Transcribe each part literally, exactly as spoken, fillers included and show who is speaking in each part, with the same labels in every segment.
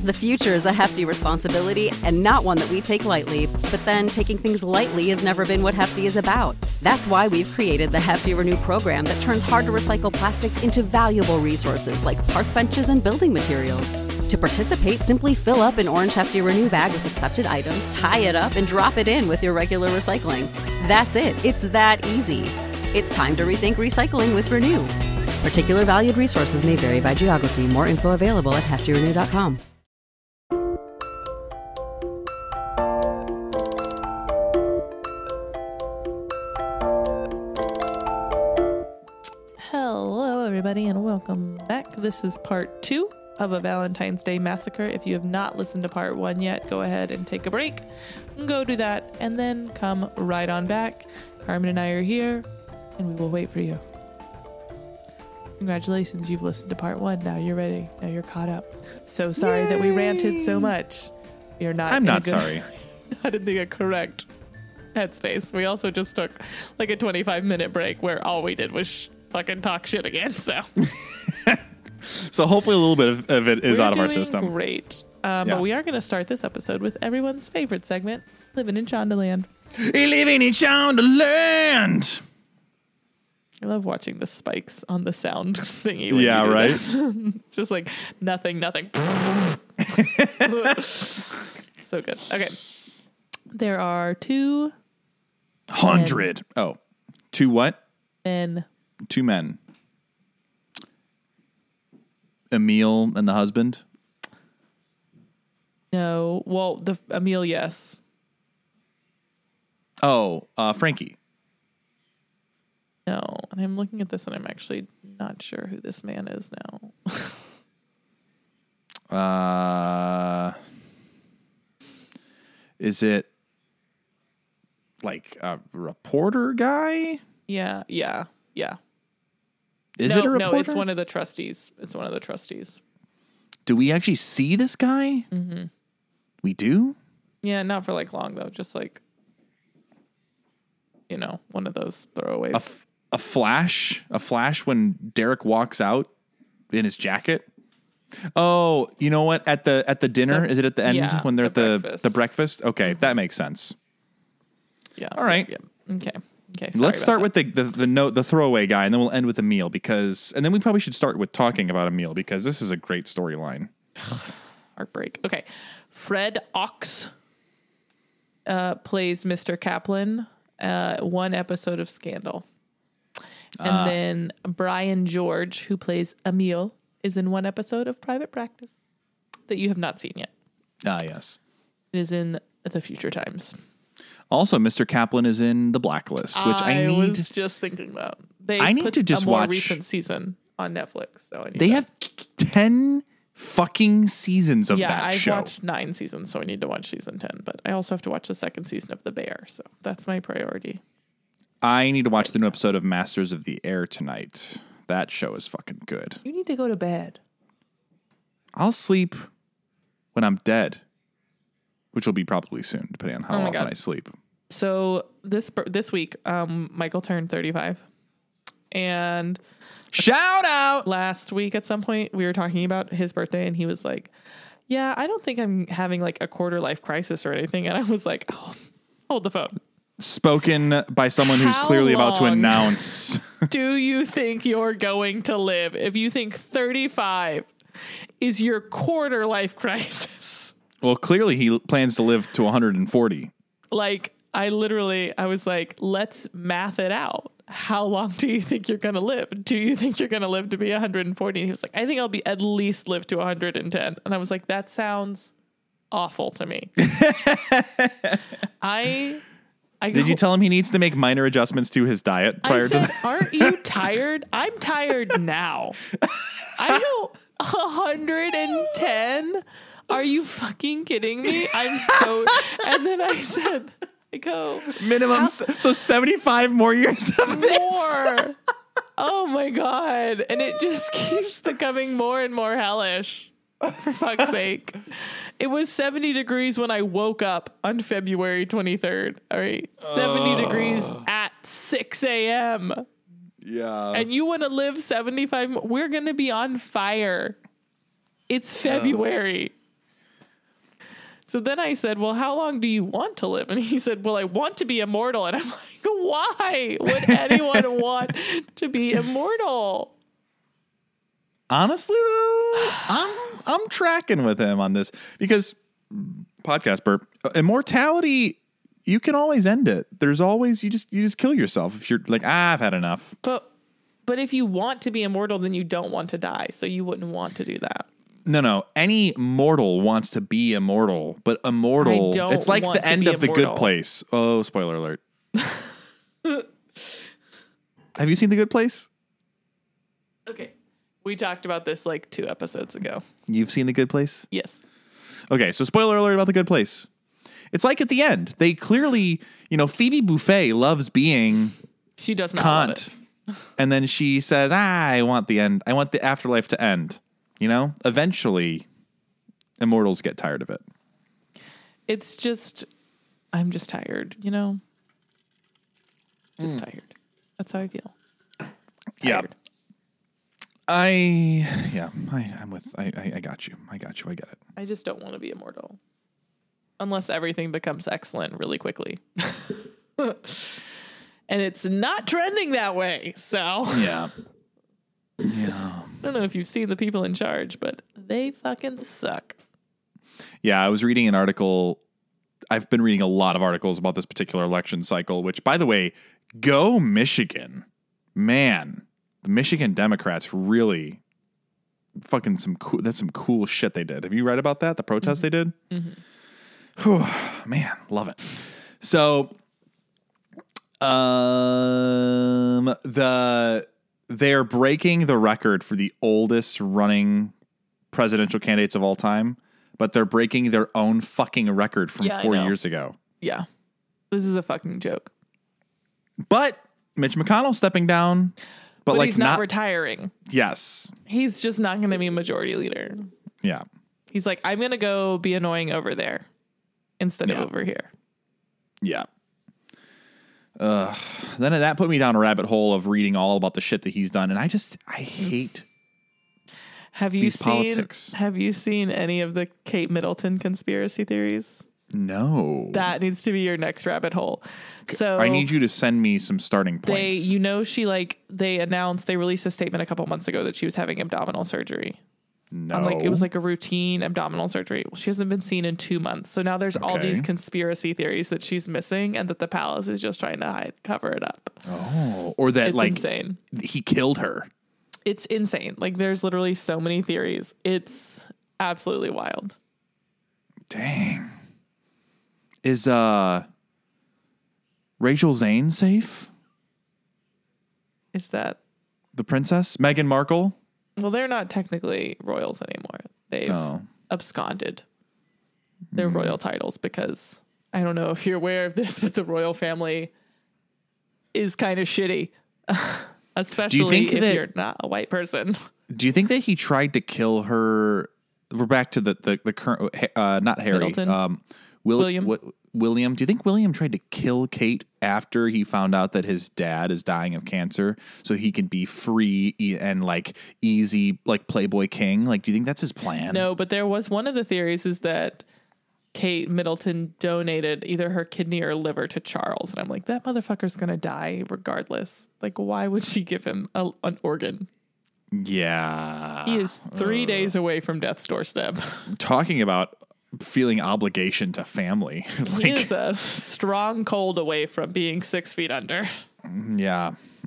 Speaker 1: The future is a hefty responsibility and not one that we take lightly. But then taking things lightly has never been what Hefty is about. That's why we've created the Hefty Renew program that turns hard-to-recycle plastics into valuable resources like park benches and building materials. To participate, simply fill up an orange Hefty Renew bag with accepted items, tie it up, and drop it in with your regular recycling. That's it. It's that easy. It's time to rethink recycling with Renew. Particular valued resources may vary by geography. More info available at hefty renew dot com.
Speaker 2: Hello, everybody, and welcome back. This is part two of A Valentine's Day Massacre. If you have not listened to part one yet, go ahead and take a break and go do that, and then come right on back. Carmen and I are here, and we will wait for you. Congratulations, you've listened to part one. Now you're ready. Now you're caught up. So sorry Yay! that we ranted so much. You're not.
Speaker 3: I'm not
Speaker 2: good,
Speaker 3: sorry.
Speaker 2: Not in the correct headspace. We also just took like a twenty-five minute break where all we did was sh- fucking talk shit again. So,
Speaker 3: so hopefully a little bit of, of it is
Speaker 2: We're
Speaker 3: out of our
Speaker 2: doing
Speaker 3: system.
Speaker 2: Great. Um,
Speaker 3: Yeah.
Speaker 2: But we are going to start this episode with everyone's favorite segment, Living in Shondaland.
Speaker 3: Living in Shondaland.
Speaker 2: I love watching the spikes on the sound thingy. when
Speaker 3: Yeah,
Speaker 2: you do
Speaker 3: right?
Speaker 2: this. It's just like nothing, nothing. So good. Okay. There are two
Speaker 3: Hundred. Oh, two what?
Speaker 2: men.
Speaker 3: Two men. Emil and the husband.
Speaker 2: No. Well, the Emil, yes.
Speaker 3: Oh, uh, Frankie.
Speaker 2: No. And I'm looking at this and I'm actually not sure who this man is now.
Speaker 3: Uh, is it like a reporter guy?
Speaker 2: Yeah. Yeah. Yeah.
Speaker 3: Is
Speaker 2: no,
Speaker 3: it a reporter?
Speaker 2: No, it's one of the trustees. It's one of the trustees.
Speaker 3: Do we actually see this guy?
Speaker 2: Mm-hmm.
Speaker 3: We do?
Speaker 2: Yeah, not for like long though. Just like, you know, one of those throwaways.
Speaker 3: A, f- a flash? A flash when Derek walks out in his jacket? Oh, you know what? At the at the dinner?
Speaker 2: The-
Speaker 3: Is it at the end
Speaker 2: yeah,
Speaker 3: when they're
Speaker 2: the
Speaker 3: at the
Speaker 2: breakfast.
Speaker 3: the breakfast? Okay,
Speaker 2: Mm-hmm.
Speaker 3: that makes sense.
Speaker 2: Yeah.
Speaker 3: All right.
Speaker 2: Yeah. Okay. Okay. Sorry
Speaker 3: Let's
Speaker 2: about
Speaker 3: start
Speaker 2: that.
Speaker 3: with the, the the note the throwaway guy, and then we'll end with Emil because, and then we probably should start with talking about Emil because this is a great storyline.
Speaker 2: Heartbreak. Okay. Fred Ox uh, plays Mister Kaplan, uh, one episode of Scandal. And
Speaker 3: Ah.
Speaker 2: then Brian George, who plays Emil, is in one episode of Private Practice that you have not seen yet.
Speaker 3: Ah, yes.
Speaker 2: It is in the future times.
Speaker 3: Also, Mister Kaplan is in The Blacklist, which I,
Speaker 2: I
Speaker 3: need.
Speaker 2: was just thinking that. They
Speaker 3: I need
Speaker 2: put
Speaker 3: to just
Speaker 2: a more
Speaker 3: watch-
Speaker 2: recent season on Netflix. So I need
Speaker 3: They
Speaker 2: to-
Speaker 3: have ten fucking seasons of
Speaker 2: yeah,
Speaker 3: that
Speaker 2: I've
Speaker 3: show.
Speaker 2: watched nine seasons, so I need to watch season ten. But I also have to watch the second season of The Bear, so that's my priority.
Speaker 3: I need to watch the new episode of Masters of the Air tonight. That show is fucking good.
Speaker 2: You need to go to bed.
Speaker 3: I'll sleep when I'm dead, which will be probably soon, depending on how
Speaker 2: Oh my
Speaker 3: often
Speaker 2: God.
Speaker 3: I sleep.
Speaker 2: So this this week, um, Michael turned thirty-five, and
Speaker 3: Shout out!
Speaker 2: last week at some point we were talking about his birthday, and he was like, "Yeah, I don't think I'm having like a quarter life crisis or anything," and I was like, oh, "Hold the phone."
Speaker 3: Spoken by someone who's
Speaker 2: How
Speaker 3: clearly about to
Speaker 2: long?
Speaker 3: announce.
Speaker 2: Do you think you're going to live if you think thirty-five is your quarter life crisis?
Speaker 3: Well, clearly he plans to live to one hundred forty.
Speaker 2: Like, I literally, I was like, let's math it out. How long do you think you're going to live? Do you think you're going to live to be one hundred forty? And he was like, I think I'll be at least live to one hundred ten. And I was like, that sounds awful to me. I... I
Speaker 3: Did
Speaker 2: go-
Speaker 3: you tell him he needs to make minor adjustments to his diet
Speaker 2: I
Speaker 3: prior to
Speaker 2: said,
Speaker 3: that?
Speaker 2: aren't you tired? I'm tired now. I know one hundred ten. Are you fucking kidding me? I'm so. And then I said, I go,
Speaker 3: Minimum.
Speaker 2: how-
Speaker 3: s- So seventy-five more years of this.
Speaker 2: more. Oh my God. And it just keeps becoming more and more hellish. For fuck's sake. It was seventy degrees when I woke up on February twenty-third. All right. seventy degrees at six a.m.
Speaker 3: Yeah.
Speaker 2: And you want to live seventy-five? We're going to be on fire. It's February. So then I said, well, how long do you want to live? And he said, well, I want to be immortal. And I'm like, why would anyone want to be immortal?
Speaker 3: Honestly, though, I'm I'm tracking with him on this because podcast burp immortality. You can always end it. There's always you just you just kill yourself if you're like ah, I've had enough.
Speaker 2: But but if you want to be immortal, then you don't want to die, so you wouldn't want to do that.
Speaker 3: No, no. Any mortal wants to be immortal, but immortal.
Speaker 2: I don't
Speaker 3: it's like
Speaker 2: want
Speaker 3: the
Speaker 2: to
Speaker 3: end
Speaker 2: be
Speaker 3: of The
Speaker 2: immortal.
Speaker 3: Good Place. Oh, spoiler alert. Have you seen The Good Place?
Speaker 2: Okay. We talked about this like two episodes ago.
Speaker 3: You've seen The Good Place?
Speaker 2: Yes.
Speaker 3: Okay, so spoiler alert about The Good Place. It's like at the end. They clearly, you know, Phoebe Buffay loves being
Speaker 2: She does not love
Speaker 3: Kant.
Speaker 2: it.
Speaker 3: And then she says, ah, I want the end. I want the afterlife to end. You know, eventually immortals get tired of it.
Speaker 2: It's just, I'm just tired, you know? Just
Speaker 3: Mm.
Speaker 2: tired. That's how I feel.
Speaker 3: Yeah.
Speaker 2: Tired.
Speaker 3: I, yeah, I, I'm with, I, I, I got you. I got you. I get it.
Speaker 2: I just don't want to be immortal. Unless everything becomes excellent really quickly. And it's not trending that way, so.
Speaker 3: Yeah. Yeah.
Speaker 2: I don't know if you've seen the people in charge, but they fucking suck.
Speaker 3: Yeah, I was reading an article. I've been reading a lot of articles about this particular election cycle, which, by the way, go Michigan. Man, the Michigan Democrats really fucking some cool, that's some cool shit they did. Have you read about that? The protest
Speaker 2: Mm-hmm.
Speaker 3: they did?
Speaker 2: Mm-hmm.
Speaker 3: Whew, man, love it. So, um, the, they're breaking the record for the oldest running presidential candidates of all time, but they're breaking their own fucking record from
Speaker 2: Yeah, I
Speaker 3: four
Speaker 2: know.
Speaker 3: years ago.
Speaker 2: Yeah. This is a fucking joke.
Speaker 3: But Mitch McConnell stepping down, but,
Speaker 2: But
Speaker 3: like
Speaker 2: he's not,
Speaker 3: not,
Speaker 2: retiring.
Speaker 3: yes.
Speaker 2: He's just not going to be majority leader.
Speaker 3: Yeah.
Speaker 2: He's like, I'm going to go be annoying over there instead
Speaker 3: Yeah.
Speaker 2: of over here.
Speaker 3: Yeah. Uh, then that put me down a rabbit hole of reading all about the shit that he's done. And I just, I hate
Speaker 2: Have you
Speaker 3: these
Speaker 2: seen
Speaker 3: politics.
Speaker 2: Have you seen any of the Kate Middleton conspiracy theories?
Speaker 3: No.
Speaker 2: That needs to be your next rabbit hole. So
Speaker 3: I need you to send me some starting points.
Speaker 2: they you know she like they announced they released a statement a couple months ago that she was having abdominal surgery.
Speaker 3: no.
Speaker 2: On, like it was like a routine abdominal surgery. Well, she hasn't been seen in two months. So now there's all
Speaker 3: Okay.
Speaker 2: these conspiracy theories that she's missing and that the palace is just trying to hide cover it up.
Speaker 3: oh, or that
Speaker 2: It's
Speaker 3: like
Speaker 2: insane.
Speaker 3: he killed her.
Speaker 2: It's insane. Like there's literally so many theories. It's absolutely wild.
Speaker 3: Dang. Is uh Rachel Zane safe?
Speaker 2: Is that
Speaker 3: The princess? Meghan Markle?
Speaker 2: well, they're not technically royals anymore. They've
Speaker 3: Oh.
Speaker 2: absconded their royal titles because I don't know if you're aware of this, but the royal family is kind of shitty. Especially
Speaker 3: think
Speaker 2: if
Speaker 3: that-
Speaker 2: you're not a white person.
Speaker 3: Do you think that he tried to kill her? We're back to the the, the current uh not Harry.
Speaker 2: Middleton?
Speaker 3: Um Will,
Speaker 2: William.
Speaker 3: Wi- William. Do you think William tried to kill Kate after he found out that his dad is dying of cancer so he can be free e- and like easy like Playboy King? Like do you think that's his plan?
Speaker 2: No, but there was one of the theories is that Kate Middleton donated either her kidney or liver to Charles. And I'm like, that motherfucker's going to die regardless. Like, why would she give him a, an organ?
Speaker 3: Yeah.
Speaker 2: He is three days away from death's doorstep.
Speaker 3: Talking about feeling obligation to family.
Speaker 2: He
Speaker 3: like
Speaker 2: is a strong cold away from being six feet under.
Speaker 3: yeah.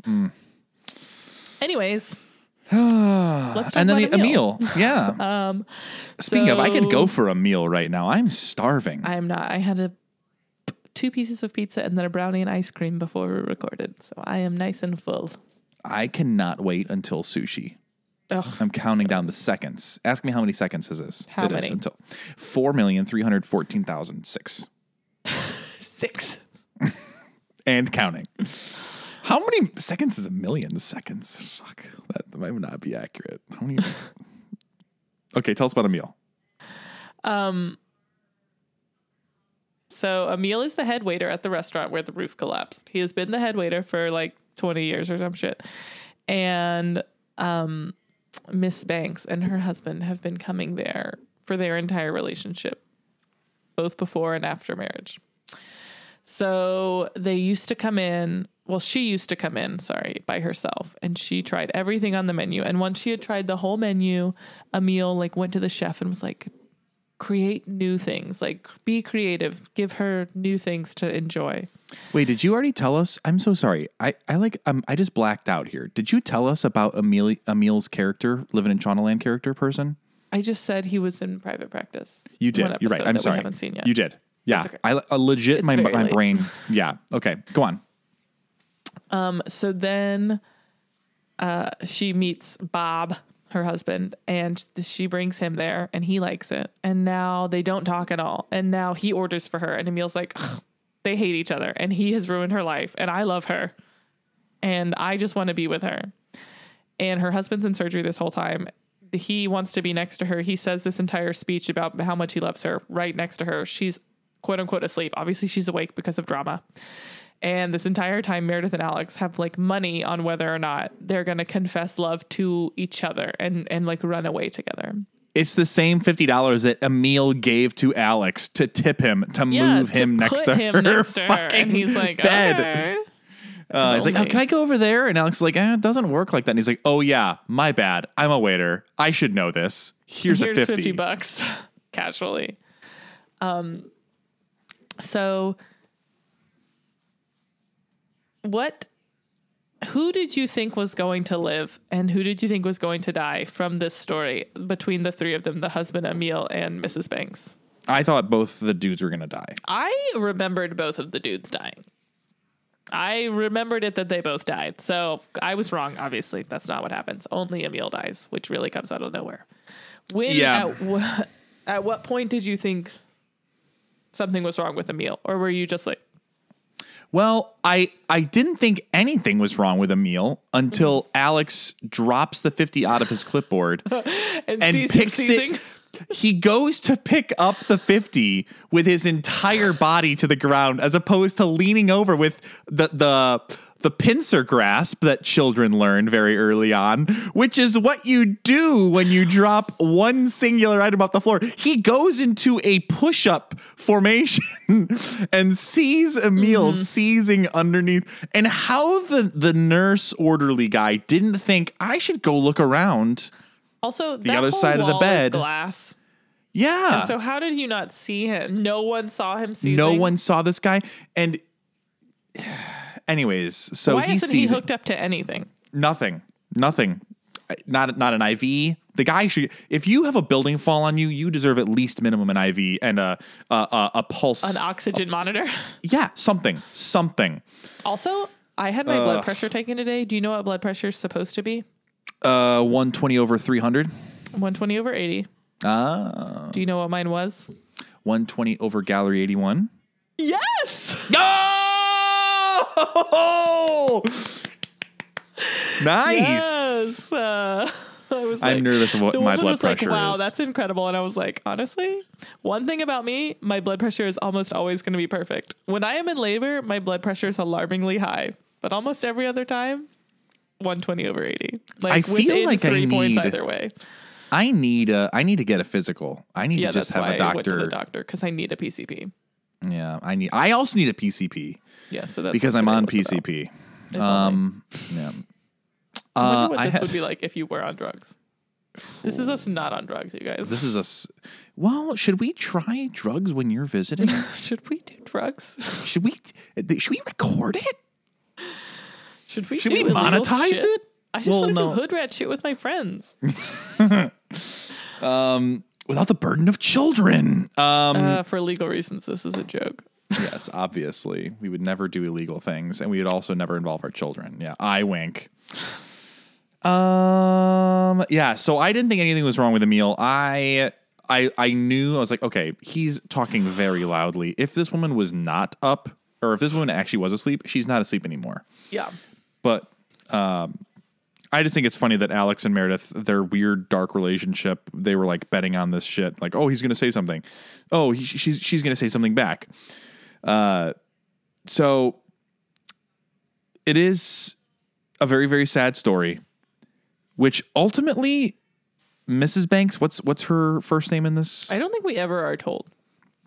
Speaker 2: Anyways, let's talk
Speaker 3: And then
Speaker 2: about
Speaker 3: the,
Speaker 2: a
Speaker 3: a
Speaker 2: meal.
Speaker 3: meal. Yeah.
Speaker 2: Um,
Speaker 3: Speaking of, I could go
Speaker 2: so-
Speaker 3: for a meal right now. I'm starving.
Speaker 2: I am not. I had a two pieces of pizza and then a brownie and ice cream before we recorded. So I am nice and full.
Speaker 3: I cannot wait until sushi.
Speaker 2: Ugh.
Speaker 3: I'm counting down the seconds. Ask me how many seconds is this?
Speaker 2: How
Speaker 3: It is
Speaker 2: many?
Speaker 3: until four million three hundred fourteen thousand six
Speaker 2: Six.
Speaker 3: and counting. How many seconds is a million seconds? Fuck, that might not be accurate. How many? Okay, tell us about a meal.
Speaker 2: Um. So Emil is the head waiter at the restaurant where the roof collapsed. He has been the head waiter for like twenty years or some shit. And um, Miss Banks and her husband have been coming there for their entire relationship. both before and after marriage. So they used to come in. Well, she used to come in, sorry, by herself. And she tried everything on the menu. And once she had tried the whole menu, Emil like went to the chef and was like, create new things, like be creative, give her new things to enjoy.
Speaker 3: Wait, did you already tell us? I'm so sorry. I, I like, um, I just blacked out here. Did you tell us about Emil, Emil's character, Living in Shaunaland character person?
Speaker 2: I just said he was in private practice.
Speaker 3: You did. You're right. I'm
Speaker 2: that
Speaker 3: sorry.
Speaker 2: We haven't seen yet.
Speaker 3: You did. Yeah.
Speaker 2: Okay.
Speaker 3: I, I legit,
Speaker 2: It's
Speaker 3: my,
Speaker 2: very
Speaker 3: my
Speaker 2: late.
Speaker 3: brain. Yeah. Okay. Go on.
Speaker 2: Um, so then uh, she meets Bob, her husband, and she brings him there and he likes it. And now they don't talk at all. And now he orders for her and Emil's like, ugh, they hate each other and he has ruined her life and I love her and I just want to be with her. And her husband's in surgery this whole time. He wants to be next to her. He says this entire speech about how much he loves her right next to her. She's quote unquote asleep. Obviously she's awake because of drama. And this entire time, Meredith and Alex have like money on whether or not they're going to confess love to each other and, and like run away together.
Speaker 3: It's the same fifty dollars that Emil gave to Alex to tip him to
Speaker 2: Yeah,
Speaker 3: move
Speaker 2: to
Speaker 3: him next
Speaker 2: put
Speaker 3: to
Speaker 2: him
Speaker 3: her
Speaker 2: next to her.
Speaker 3: fucking
Speaker 2: And he's like,
Speaker 3: bed.
Speaker 2: okay.
Speaker 3: Uh, he's like, oh,
Speaker 2: Lonely.
Speaker 3: can I go over there? And Alex is like, eh, it doesn't work like that. And he's like, oh yeah, my bad. I'm a waiter. I should know this. Here's,
Speaker 2: Here's
Speaker 3: a fifty.
Speaker 2: fifty bucks casually. Um, so what, who did you think was going to live and who did you think was going to die from this story between the three of them, the husband, Emil, and Missus Banks?
Speaker 3: I thought both the dudes were going to die.
Speaker 2: I remembered both of the dudes dying. I remembered it that they both died. So I was wrong. Obviously, that's not what happens. Only Emil dies, which really comes out of nowhere. When,
Speaker 3: Yeah.
Speaker 2: At, w- at what point did you think something was wrong with Emil? Or were you just like,
Speaker 3: Well, I I didn't think anything was wrong with Emil until
Speaker 2: Mm-hmm.
Speaker 3: Alex drops the fifty out of his clipboard
Speaker 2: and,
Speaker 3: and
Speaker 2: sees him
Speaker 3: picks
Speaker 2: seizing?
Speaker 3: it. He goes to pick up the fifty with his entire body to the ground, as opposed to leaning over with the the the pincer grasp that children learn very early on, which is what you do when you drop one singular item off the floor. He goes into a push-up formation and sees Emil
Speaker 2: Mm-hmm.
Speaker 3: seizing underneath. And how the the nurse orderly guy didn't think, I should go look around.
Speaker 2: Also,
Speaker 3: The
Speaker 2: that
Speaker 3: other
Speaker 2: whole
Speaker 3: side of the
Speaker 2: wall is
Speaker 3: bed.
Speaker 2: glass.
Speaker 3: Yeah.
Speaker 2: And so how did you not see him? No one saw him seizing?
Speaker 3: No one saw this guy. And anyways, so
Speaker 2: Why
Speaker 3: he
Speaker 2: isn't he
Speaker 3: sees
Speaker 2: hooked up to anything?
Speaker 3: nothing, nothing, not, not an I V. The guy should, if you have a building fall on you, you deserve at least minimum an I V and a, a, a, a pulse.
Speaker 2: An oxygen monitor?
Speaker 3: Yeah. Something, something.
Speaker 2: Also, I had my blood pressure taken today. Do you know what blood pressure is supposed to be?
Speaker 3: Uh, one twenty over three hundred.
Speaker 2: one twenty over eighty.
Speaker 3: Ah,
Speaker 2: Do you know what mine was?
Speaker 3: one twenty over gallery eighty-one.
Speaker 2: Yes!
Speaker 3: Oh! Nice.
Speaker 2: Yes! Uh, I was
Speaker 3: I'm
Speaker 2: like-
Speaker 3: nervous of what
Speaker 2: the
Speaker 3: my
Speaker 2: woman
Speaker 3: blood
Speaker 2: was like,
Speaker 3: pressure
Speaker 2: wow,
Speaker 3: is.
Speaker 2: that's incredible. And I was like, honestly, one thing about me, my blood pressure is almost always going to be perfect. When I am in labor, my blood pressure is alarmingly high. But almost every other time, one twenty over eighty. Like
Speaker 3: I feel
Speaker 2: within
Speaker 3: like I
Speaker 2: three points
Speaker 3: need-
Speaker 2: either way.
Speaker 3: I need a, I need to get a physical. I need
Speaker 2: Yeah,
Speaker 3: to just
Speaker 2: that's
Speaker 3: have
Speaker 2: why
Speaker 3: a
Speaker 2: I went to
Speaker 3: doctor.
Speaker 2: the doctor because I need a P C P.
Speaker 3: Yeah, I need. I also need a P C P
Speaker 2: Yeah, so that's
Speaker 3: because
Speaker 2: what
Speaker 3: I'm
Speaker 2: today
Speaker 3: on
Speaker 2: was
Speaker 3: P C
Speaker 2: about.
Speaker 3: P.
Speaker 2: If
Speaker 3: Um, yeah.
Speaker 2: I
Speaker 3: Uh,
Speaker 2: wonder what
Speaker 3: I
Speaker 2: this
Speaker 3: had,
Speaker 2: would be like if you were on drugs. This is us not on drugs, you guys.
Speaker 3: this is a. s- Well, should we try drugs when you're visiting?
Speaker 2: Should we do drugs?
Speaker 3: should we? Should we record it?
Speaker 2: Should we?
Speaker 3: Should
Speaker 2: do
Speaker 3: we
Speaker 2: illegal
Speaker 3: monetize
Speaker 2: shit?
Speaker 3: it?
Speaker 2: I just
Speaker 3: Well,
Speaker 2: want to
Speaker 3: no.
Speaker 2: do hood rat shit with my friends.
Speaker 3: Without the burden of children. Um,
Speaker 2: Uh, for legal reasons, this is a joke.
Speaker 3: yes, obviously, we would never do illegal things, and we would also never involve our children. Yeah, I wink. Um. Yeah. So I didn't think anything was wrong with Emil. I. I. I knew. I was like, okay, he's talking very loudly. If this woman was not up, or if this woman actually was asleep, she's not asleep anymore.
Speaker 2: Yeah.
Speaker 3: But um, I just think it's funny that Alex and Meredith, their weird dark relationship, they were like betting on this shit. Like, oh, he's going to say something. Oh, he, she's she's going to say something back. Uh, so it is a very very sad story, which ultimately, Missus Banks, what's what's her first name in this?
Speaker 2: I don't think we ever are told.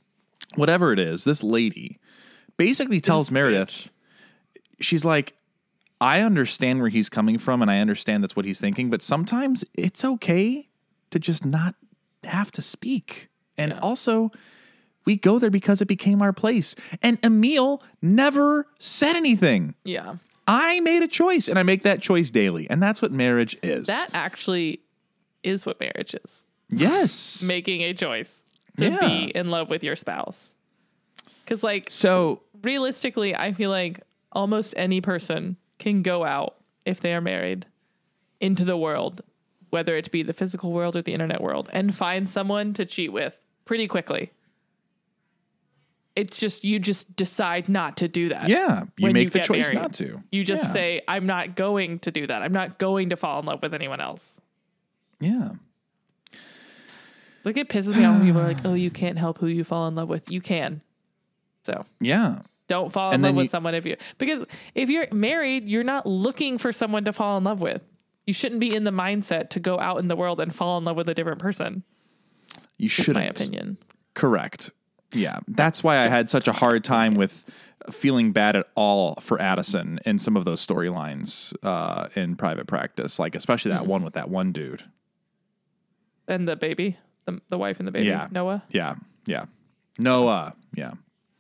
Speaker 3: whatever it is, this lady basically tells
Speaker 2: This
Speaker 3: Meredith,
Speaker 2: bitch.
Speaker 3: she's like, I understand where he's coming from and I understand that's what he's thinking, but sometimes it's okay to just not have to speak. And
Speaker 2: Yeah.
Speaker 3: also, we go there because it became our place. And Emil never said anything.
Speaker 2: Yeah.
Speaker 3: I made a choice and I make that choice daily. And that's what marriage is.
Speaker 2: That actually is what marriage is.
Speaker 3: yes.
Speaker 2: Making a choice to
Speaker 3: Yeah.
Speaker 2: be in love with your spouse. Because, like,
Speaker 3: So,
Speaker 2: realistically, I feel like almost any person can go out, if they are married, into the world, whether it be the physical world or the internet world, and find someone to cheat with pretty quickly. It's just, you just decide not to do that.
Speaker 3: yeah, you
Speaker 2: when
Speaker 3: make
Speaker 2: you
Speaker 3: the
Speaker 2: get
Speaker 3: choice
Speaker 2: married.
Speaker 3: not to.
Speaker 2: You just
Speaker 3: Yeah.
Speaker 2: say, I'm not going to do that. I'm not going to fall in love with anyone else.
Speaker 3: Yeah.
Speaker 2: Like, it pisses me off when people are like, oh, you can't help who you fall in love with. You can. So
Speaker 3: Yeah.
Speaker 2: don't fall in
Speaker 3: And
Speaker 2: love
Speaker 3: then
Speaker 2: with
Speaker 3: you-
Speaker 2: someone if you, because if you're married, you're not looking for someone to fall in love with. You shouldn't be in the mindset to go out in the world and fall in love with a different person.
Speaker 3: You
Speaker 2: That's
Speaker 3: shouldn't.
Speaker 2: my opinion.
Speaker 3: Correct. Yeah. That's why I had such a hard time with feeling bad at all for Addison in some of those storylines uh, in Private Practice, like especially that one with that one dude.
Speaker 2: And the baby, the, the wife and the baby,
Speaker 3: Yeah.
Speaker 2: Noah.
Speaker 3: Yeah. Yeah. Noah. Yeah.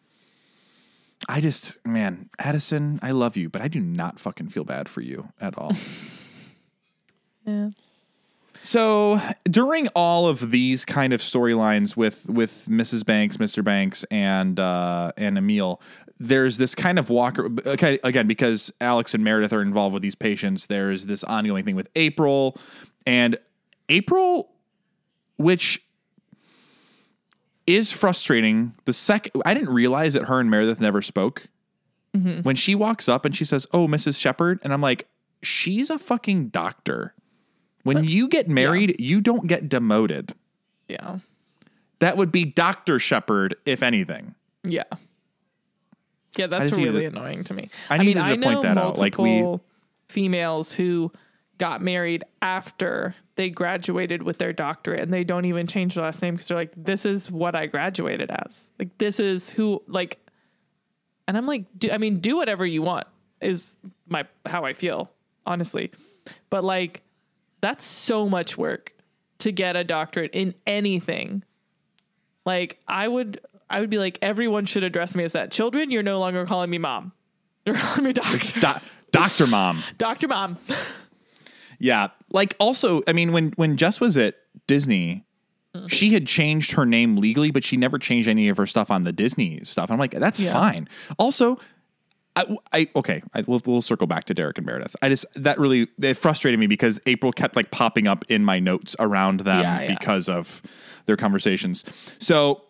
Speaker 3: I just, man, Addison, I love you, but I do not fucking feel bad for you at all.
Speaker 2: Yeah.
Speaker 3: So during all of these kind of storylines with with Missus Banks, Mister Banks, and uh, and Emil, there's this kind of walker. Okay, again, because Alex and Meredith are involved with these patients, there's this ongoing thing with April, and April, which is frustrating. The second I didn't realize that her and Meredith never spoke.
Speaker 2: Mm-hmm.
Speaker 3: When she walks up and she says, "Oh, Missus Shepard," and I'm like, she's a fucking doctor. When you get married, yeah. you don't get demoted.
Speaker 2: Yeah.
Speaker 3: That would be Doctor Shepard, if anything.
Speaker 2: Yeah. Yeah, that's really
Speaker 3: to,
Speaker 2: annoying to me.
Speaker 3: I,
Speaker 2: I mean,
Speaker 3: to
Speaker 2: I know
Speaker 3: point that
Speaker 2: multiple
Speaker 3: out. Like we,
Speaker 2: females who got married after they graduated with their doctorate and they don't even change their last name because they're like, this is what I graduated as. Like, this is who, like, and I'm like, do, I mean, do whatever you want is my, how I feel, honestly. But like, that's so much work to get a doctorate in anything. Like, I would, I would be like, everyone should address me as that. Children, you're no longer calling me mom. You're calling me doctor.
Speaker 3: Do- Doctor Mom.
Speaker 2: Doctor Mom.
Speaker 3: Yeah. Like, also, I mean, when, when Jess was at Disney, mm-hmm. she had changed her name legally, but she never changed any of her stuff on the Disney stuff. I'm like, that's yeah. fine. Also, I, I okay, I, we'll, we'll circle back to Derek and Meredith. I just, that really, it frustrated me because April kept like popping up in my notes around them yeah, yeah. because of their conversations. So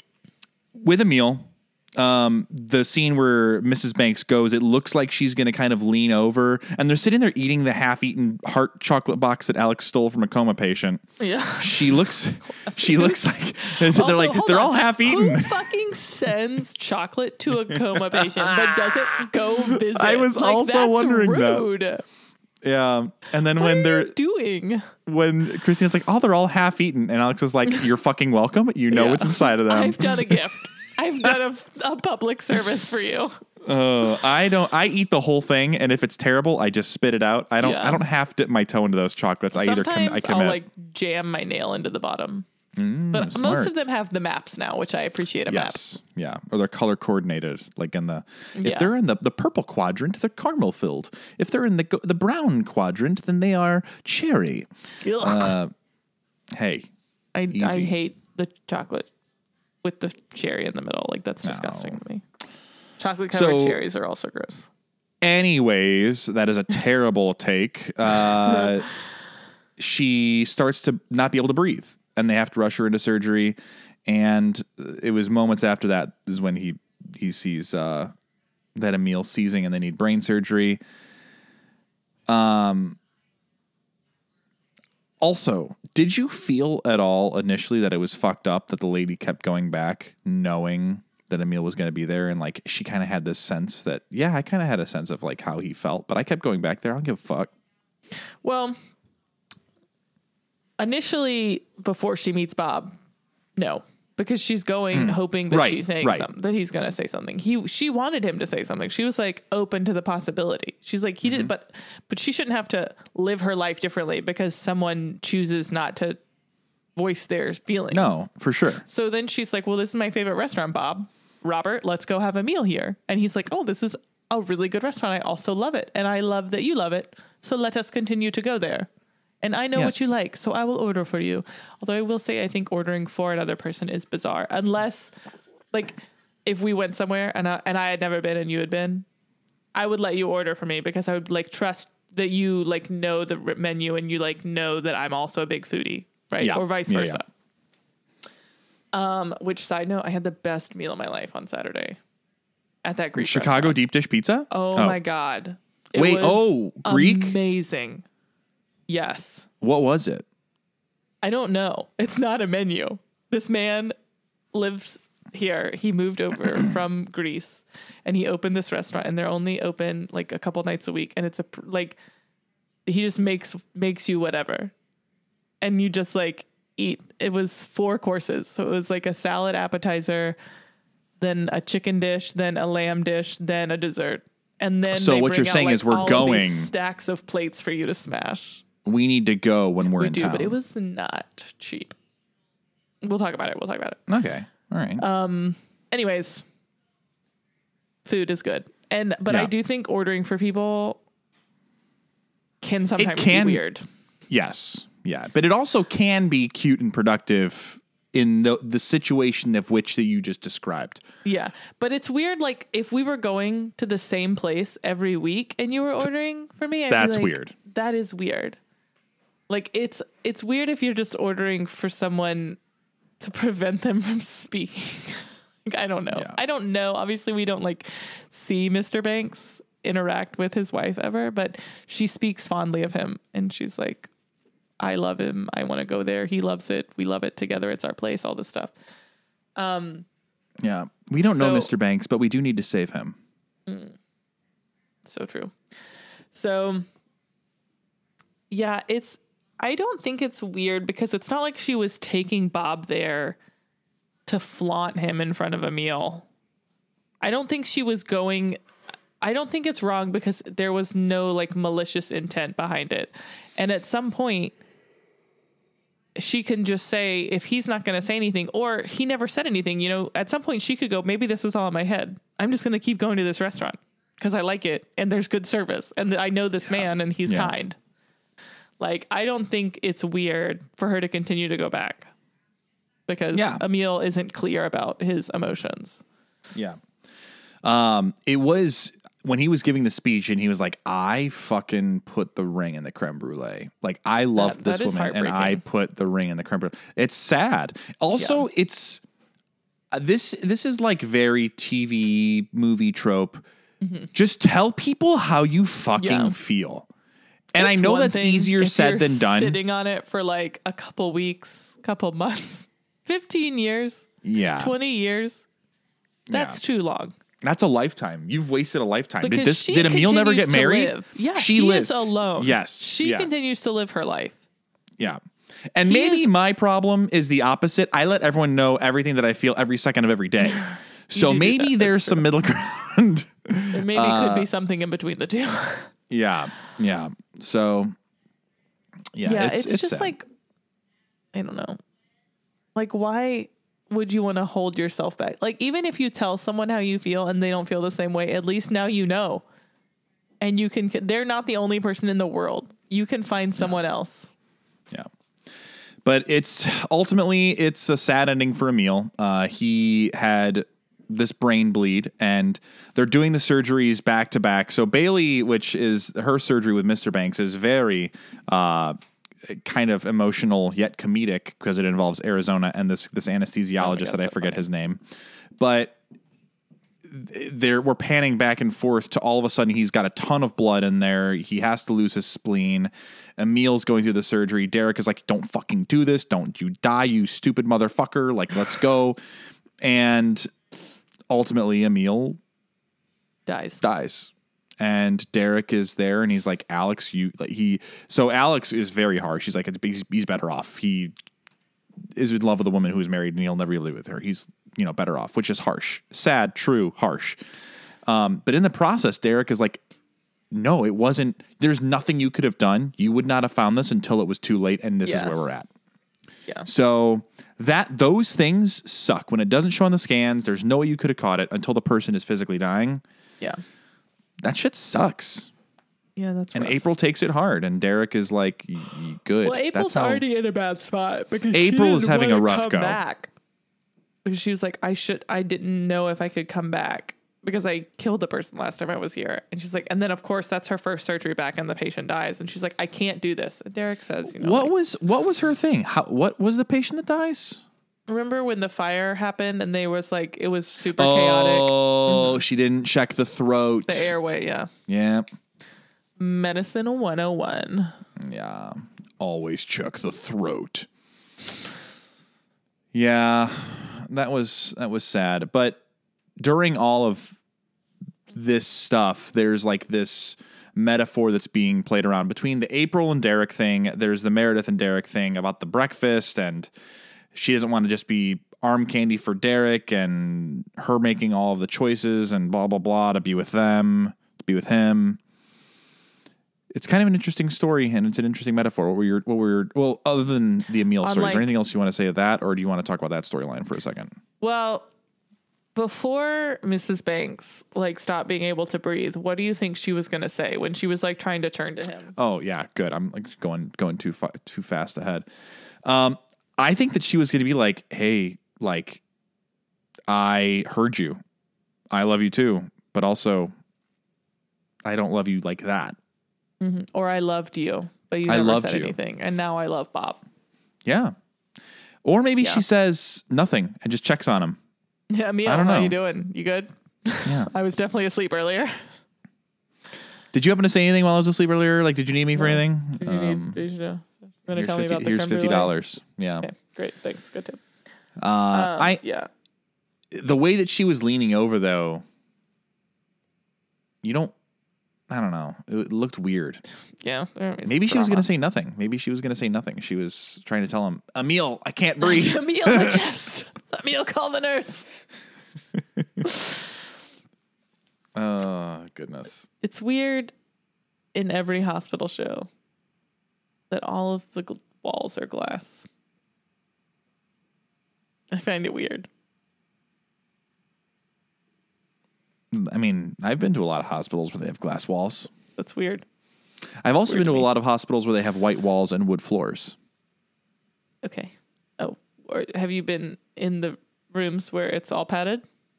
Speaker 3: with Emil, um, the scene where Missus Banks goes, it looks like she's going to kind of lean over and they're sitting there eating the half-eaten heart chocolate box that Alex stole from a coma patient.
Speaker 2: Yeah.
Speaker 3: She looks, she looks like, also, they're like, they're on. all half-eaten.
Speaker 2: Who fucking sends chocolate to a coma patient but doesn't go visit?
Speaker 3: I was
Speaker 2: like,
Speaker 3: also
Speaker 2: that's
Speaker 3: wondering
Speaker 2: rude.
Speaker 3: that. Yeah. And then
Speaker 2: what
Speaker 3: when
Speaker 2: are
Speaker 3: they're
Speaker 2: you doing,
Speaker 3: when Christina's like, oh, they're all half-eaten. And Alex was like, you're fucking welcome. You know
Speaker 2: yeah.
Speaker 3: what's inside of them.
Speaker 2: I've done a gift. I've done a, a public service for you.
Speaker 3: Oh, uh, I don't. I eat the whole thing, and if it's terrible, I just spit it out. I don't. Yeah. I don't have to dip my toe into those chocolates.
Speaker 2: Sometimes
Speaker 3: I either com- I commit.
Speaker 2: I'll like jam my nail into the bottom.
Speaker 3: Mm,
Speaker 2: but
Speaker 3: smart.
Speaker 2: most of them have the maps now, which I appreciate. A
Speaker 3: yes, map. Yeah, or they're color coordinated. Like in the if
Speaker 2: yeah.
Speaker 3: they're in the, the purple quadrant, they're caramel filled. If they're in the the brown quadrant, then they are cherry. Uh, hey,
Speaker 2: I easy. I hate the chocolate with the cherry in the middle. Like, that's disgusting no. to me. Chocolate covered so, cherries are also gross.
Speaker 3: Anyways, that is a terrible take. Uh, she starts to not be able to breathe, and they have to rush her into surgery. And it was moments after that is when he he sees uh, that Emil's seizing and they need brain surgery. Um. Also, did you feel at all initially that it was fucked up that the lady kept going back knowing that Emil was going to be there? And like, she kind of had this sense that, yeah, I kind of had a sense of like how he felt, but I kept going back there. I don't give a fuck.
Speaker 2: Well, initially before she meets Bob, no, because she's going hoping that
Speaker 3: Right,
Speaker 2: she's saying
Speaker 3: right.
Speaker 2: something, that he's going to say something. He she wanted him to say something. She was like open to the possibility. She's like he
Speaker 3: Mm-hmm.
Speaker 2: did, but but she shouldn't have to live her life differently because someone chooses not to voice their feelings.
Speaker 3: No, for sure.
Speaker 2: So then she's like, well, this is my favorite restaurant, Bob. Robert, let's go have a meal here. And he's like, oh, this is a really good restaurant. I also love it. And I love that you love it. So let us continue to go there. And I know
Speaker 3: Yes.
Speaker 2: what you like, so I will order for you. Although I will say I think ordering for another person is bizarre. Unless, like, if we went somewhere and I, and I had never been and you had been, I would let you order for me because I would, like, trust that you, like, know the r- menu and you, like, know that I'm also a big foodie, right?
Speaker 3: Yeah.
Speaker 2: Or vice
Speaker 3: Yeah,
Speaker 2: versa. Um, which, side note, I had the best meal of my life on Saturday at that Greek
Speaker 3: Chicago
Speaker 2: restaurant.
Speaker 3: deep dish pizza?
Speaker 2: Oh, my God. It
Speaker 3: Wait,
Speaker 2: was
Speaker 3: oh, Greek?
Speaker 2: amazing. Yes.
Speaker 3: What was it?
Speaker 2: I don't know. It's not a menu. This man lives here. He moved over from Greece and he opened this restaurant and they're only open like a couple nights a week. And it's a, pr- like, he just makes, makes you whatever. And you just like eat. It was four courses. So it was like a salad appetizer, then a chicken dish, then a lamb dish, then a dessert. And then
Speaker 3: So
Speaker 2: they
Speaker 3: what
Speaker 2: bring
Speaker 3: you're
Speaker 2: out,
Speaker 3: saying
Speaker 2: like,
Speaker 3: is we're
Speaker 2: all of
Speaker 3: going-
Speaker 2: these stacks of plates for you to smash.
Speaker 3: We need to go when we're
Speaker 2: We
Speaker 3: in
Speaker 2: do,
Speaker 3: town.
Speaker 2: but it was not cheap. We'll talk about it. We'll talk about it.
Speaker 3: Okay. All right.
Speaker 2: Um, Anyways, food is good. And, but I
Speaker 3: Yeah.
Speaker 2: do think ordering for people can sometimes
Speaker 3: can-
Speaker 2: be weird.
Speaker 3: Yes. Yeah. But it also can be cute and productive in the the situation of which that you just described.
Speaker 2: Yeah. But it's weird. Like if we were going to the same place every week and you were ordering for me, I'd be
Speaker 3: That's
Speaker 2: like,
Speaker 3: weird.
Speaker 2: That is weird. Like it's, it's weird if you're just ordering for someone to prevent them from speaking. Like, I don't know.
Speaker 3: Yeah.
Speaker 2: I don't know. Obviously we don't like see Mister Banks interact with his wife ever, but she speaks fondly of him and she's like, I love him. I want to go there. He loves it. We love it together. It's our place, all this stuff. Um,
Speaker 3: Yeah. We don't know
Speaker 2: So-
Speaker 3: Mister Banks, but we do need to save him.
Speaker 2: So true. So yeah, it's, I don't think it's weird because it's not like she was taking Bob there to flaunt him in front of a meal. I don't think she was going, I don't think it's wrong because there was no like malicious intent behind it. And at some point she can just say, if he's not going to say anything or he never said anything, you know, at some point she could go, maybe this was all in my head. I'm just going to keep going to this restaurant because I like it and there's good service and I know this man and he's
Speaker 3: Yeah.
Speaker 2: kind. Like, I don't think it's weird for her to continue to go back because
Speaker 3: Yeah.
Speaker 2: Emil isn't clear about his emotions.
Speaker 3: Yeah. Um, it was when he was giving the speech and he was like, I fucking put the ring in the creme brulee. Like, I love
Speaker 2: That-
Speaker 3: this
Speaker 2: that is
Speaker 3: woman and I
Speaker 2: heartbreaking.
Speaker 3: put the ring in the creme brulee. It's sad. Also, it's uh, this, this is like very T V movie trope. Just tell people how you fucking
Speaker 2: Mm-hmm. Yeah.
Speaker 3: feel. And I
Speaker 2: It's
Speaker 3: know
Speaker 2: one
Speaker 3: that's
Speaker 2: thing
Speaker 3: easier
Speaker 2: if
Speaker 3: said
Speaker 2: you're
Speaker 3: than done.
Speaker 2: Sitting on it for like a couple weeks, couple months, fifteen years,
Speaker 3: Yeah.
Speaker 2: twenty years. That's too long.
Speaker 3: That's a lifetime. You've wasted a lifetime.
Speaker 2: Because
Speaker 3: did this
Speaker 2: she
Speaker 3: did Emil never
Speaker 2: continues
Speaker 3: get
Speaker 2: to
Speaker 3: married?
Speaker 2: live. Yeah,
Speaker 3: she
Speaker 2: he
Speaker 3: lives
Speaker 2: is alone.
Speaker 3: Yes.
Speaker 2: She
Speaker 3: yeah.
Speaker 2: continues to live her life.
Speaker 3: Yeah. And
Speaker 2: He
Speaker 3: maybe
Speaker 2: is-
Speaker 3: my problem is the opposite. I let everyone know everything that I feel every second of every day. So
Speaker 2: do do
Speaker 3: maybe
Speaker 2: that.
Speaker 3: there's some middle ground.
Speaker 2: There maybe
Speaker 3: Uh,
Speaker 2: could be something in between the two.
Speaker 3: yeah. Yeah. So yeah,
Speaker 2: yeah,
Speaker 3: it's,
Speaker 2: it's,
Speaker 3: it's
Speaker 2: just
Speaker 3: sad.
Speaker 2: like, I don't know. Like, why would you want to hold yourself back? Like, even if you tell someone how you feel and they don't feel the same way, at least now you know. And you can, they're not the only person in the world. You can find someone else.
Speaker 3: Yeah. But it's ultimately it's a sad ending for Emil. Uh, he had this brain bleed and they're doing the surgeries back to back. So Bailey, which is her surgery with Mister Banks, is very uh, kind of emotional yet comedic because it involves Arizona and this this anesthesiologist
Speaker 2: God,
Speaker 3: that I
Speaker 2: so
Speaker 3: forget
Speaker 2: funny.
Speaker 3: his name. But there we're panning back and forth to all of a sudden he's got a ton of blood in there. He has to lose his spleen. Emil's going through the surgery. Derek is like, don't fucking do this. Don't you die, you stupid motherfucker. Like, let's go. And ultimately Emil
Speaker 2: Dies.
Speaker 3: dies. And Derek is there and he's like, Alex, you like he so Alex is very harsh. He's like, it's, he's, he's better off. He is in love with a woman who's married and he'll never be with her. He's, you know, better off, which is harsh, sad, true, harsh. Um, but in the process, Derek is like, no, it wasn't. There's nothing you could have done. You would not have found this until it was too late. And this
Speaker 2: Yeah.
Speaker 3: is where we're at.
Speaker 2: Yeah.
Speaker 3: So that those things suck when it doesn't show on the scans. There's no way you could have caught it until the person is physically dying.
Speaker 2: Yeah.
Speaker 3: That shit sucks.
Speaker 2: Yeah, that's
Speaker 3: And
Speaker 2: rough.
Speaker 3: April takes it hard, and Derek is like, y- y- good.
Speaker 2: Well, April's
Speaker 3: That's how-
Speaker 2: already in a bad spot because
Speaker 3: April
Speaker 2: she
Speaker 3: is
Speaker 2: didn't
Speaker 3: having
Speaker 2: wanna
Speaker 3: a rough
Speaker 2: come
Speaker 3: go.
Speaker 2: back. Because she was like, I should, I didn't know if I could come back because I killed the person last time I was here. And she's like, and then of course that's her first surgery back, and the patient dies, and she's like, I can't do this. And Derek says, you know,
Speaker 3: What
Speaker 2: like,
Speaker 3: was what was her thing? How what was the patient that dies?
Speaker 2: remember when the fire happened and they was like, it was super chaotic,
Speaker 3: Oh, she didn't check the throat.
Speaker 2: the airway, yeah.
Speaker 3: Yeah,
Speaker 2: Medicine one oh one.
Speaker 3: yeah. Always check the throat. Yeah, that was that was sad. But during all of this stuff, there's like this metaphor that's being played around between the April and Derek thing. There's the Meredith and Derek thing about the breakfast, and she doesn't want to just be arm candy for Derek, and her making all of the choices and blah, blah, blah to be with them, to be with him. It's kind of an interesting story, and it's an interesting metaphor. What were your, what were your, well, other than the Emil story, is
Speaker 2: Unlike-
Speaker 3: there anything else you want to say of that, or do you want to talk about that storyline for a second?
Speaker 2: Well, before Missus Banks like stopped being able to breathe, what do you think she was going to say when she was like trying to turn to him?
Speaker 3: Oh yeah, good. I'm like going going too fa- too fast ahead. Um, I think that she was going to be like, "Hey, like, I heard you. I love you too, but also, I don't love you like that."
Speaker 2: Mm-hmm. Or I loved you, but you
Speaker 3: I
Speaker 2: never
Speaker 3: loved
Speaker 2: said
Speaker 3: you.
Speaker 2: anything, and now I love Bob.
Speaker 3: Yeah. Or maybe
Speaker 2: Yeah.
Speaker 3: she says nothing and just checks on him.
Speaker 2: Yeah, Emil,
Speaker 3: I don't
Speaker 2: how
Speaker 3: know.
Speaker 2: you doing? You good?
Speaker 3: Yeah.
Speaker 2: I was definitely asleep earlier.
Speaker 3: Did you happen to say anything while I was asleep earlier? Like, did you need me for anything?
Speaker 2: Did you
Speaker 3: Um,
Speaker 2: need? Did you know? You want to
Speaker 3: here's
Speaker 2: tell me
Speaker 3: fifty
Speaker 2: about the
Speaker 3: here's
Speaker 2: creme
Speaker 3: fifty
Speaker 2: brulee?
Speaker 3: dollars. Yeah.
Speaker 2: Okay, great. Thanks. Good tip.
Speaker 3: Uh,
Speaker 2: Um,
Speaker 3: I
Speaker 2: yeah.
Speaker 3: the way that she was leaning over though, you don't. I don't know. It looked weird.
Speaker 2: Yeah. there is
Speaker 3: Maybe she was
Speaker 2: drama.
Speaker 3: going to say nothing. Maybe she was going to say nothing. She was trying to tell him, Emil, I can't breathe.
Speaker 2: Emil, my chest. Let me call the nurse.
Speaker 3: Oh, goodness.
Speaker 2: It's weird in every hospital show that all of the gl- walls are glass. I find it weird.
Speaker 3: I mean, I've been to a lot of hospitals where they have glass walls.
Speaker 2: That's weird.
Speaker 3: I've also
Speaker 2: Weird
Speaker 3: been to
Speaker 2: to
Speaker 3: a
Speaker 2: me.
Speaker 3: lot of hospitals where they have white walls and wood floors.
Speaker 2: Okay. Oh, or have you been in the rooms where it's all padded?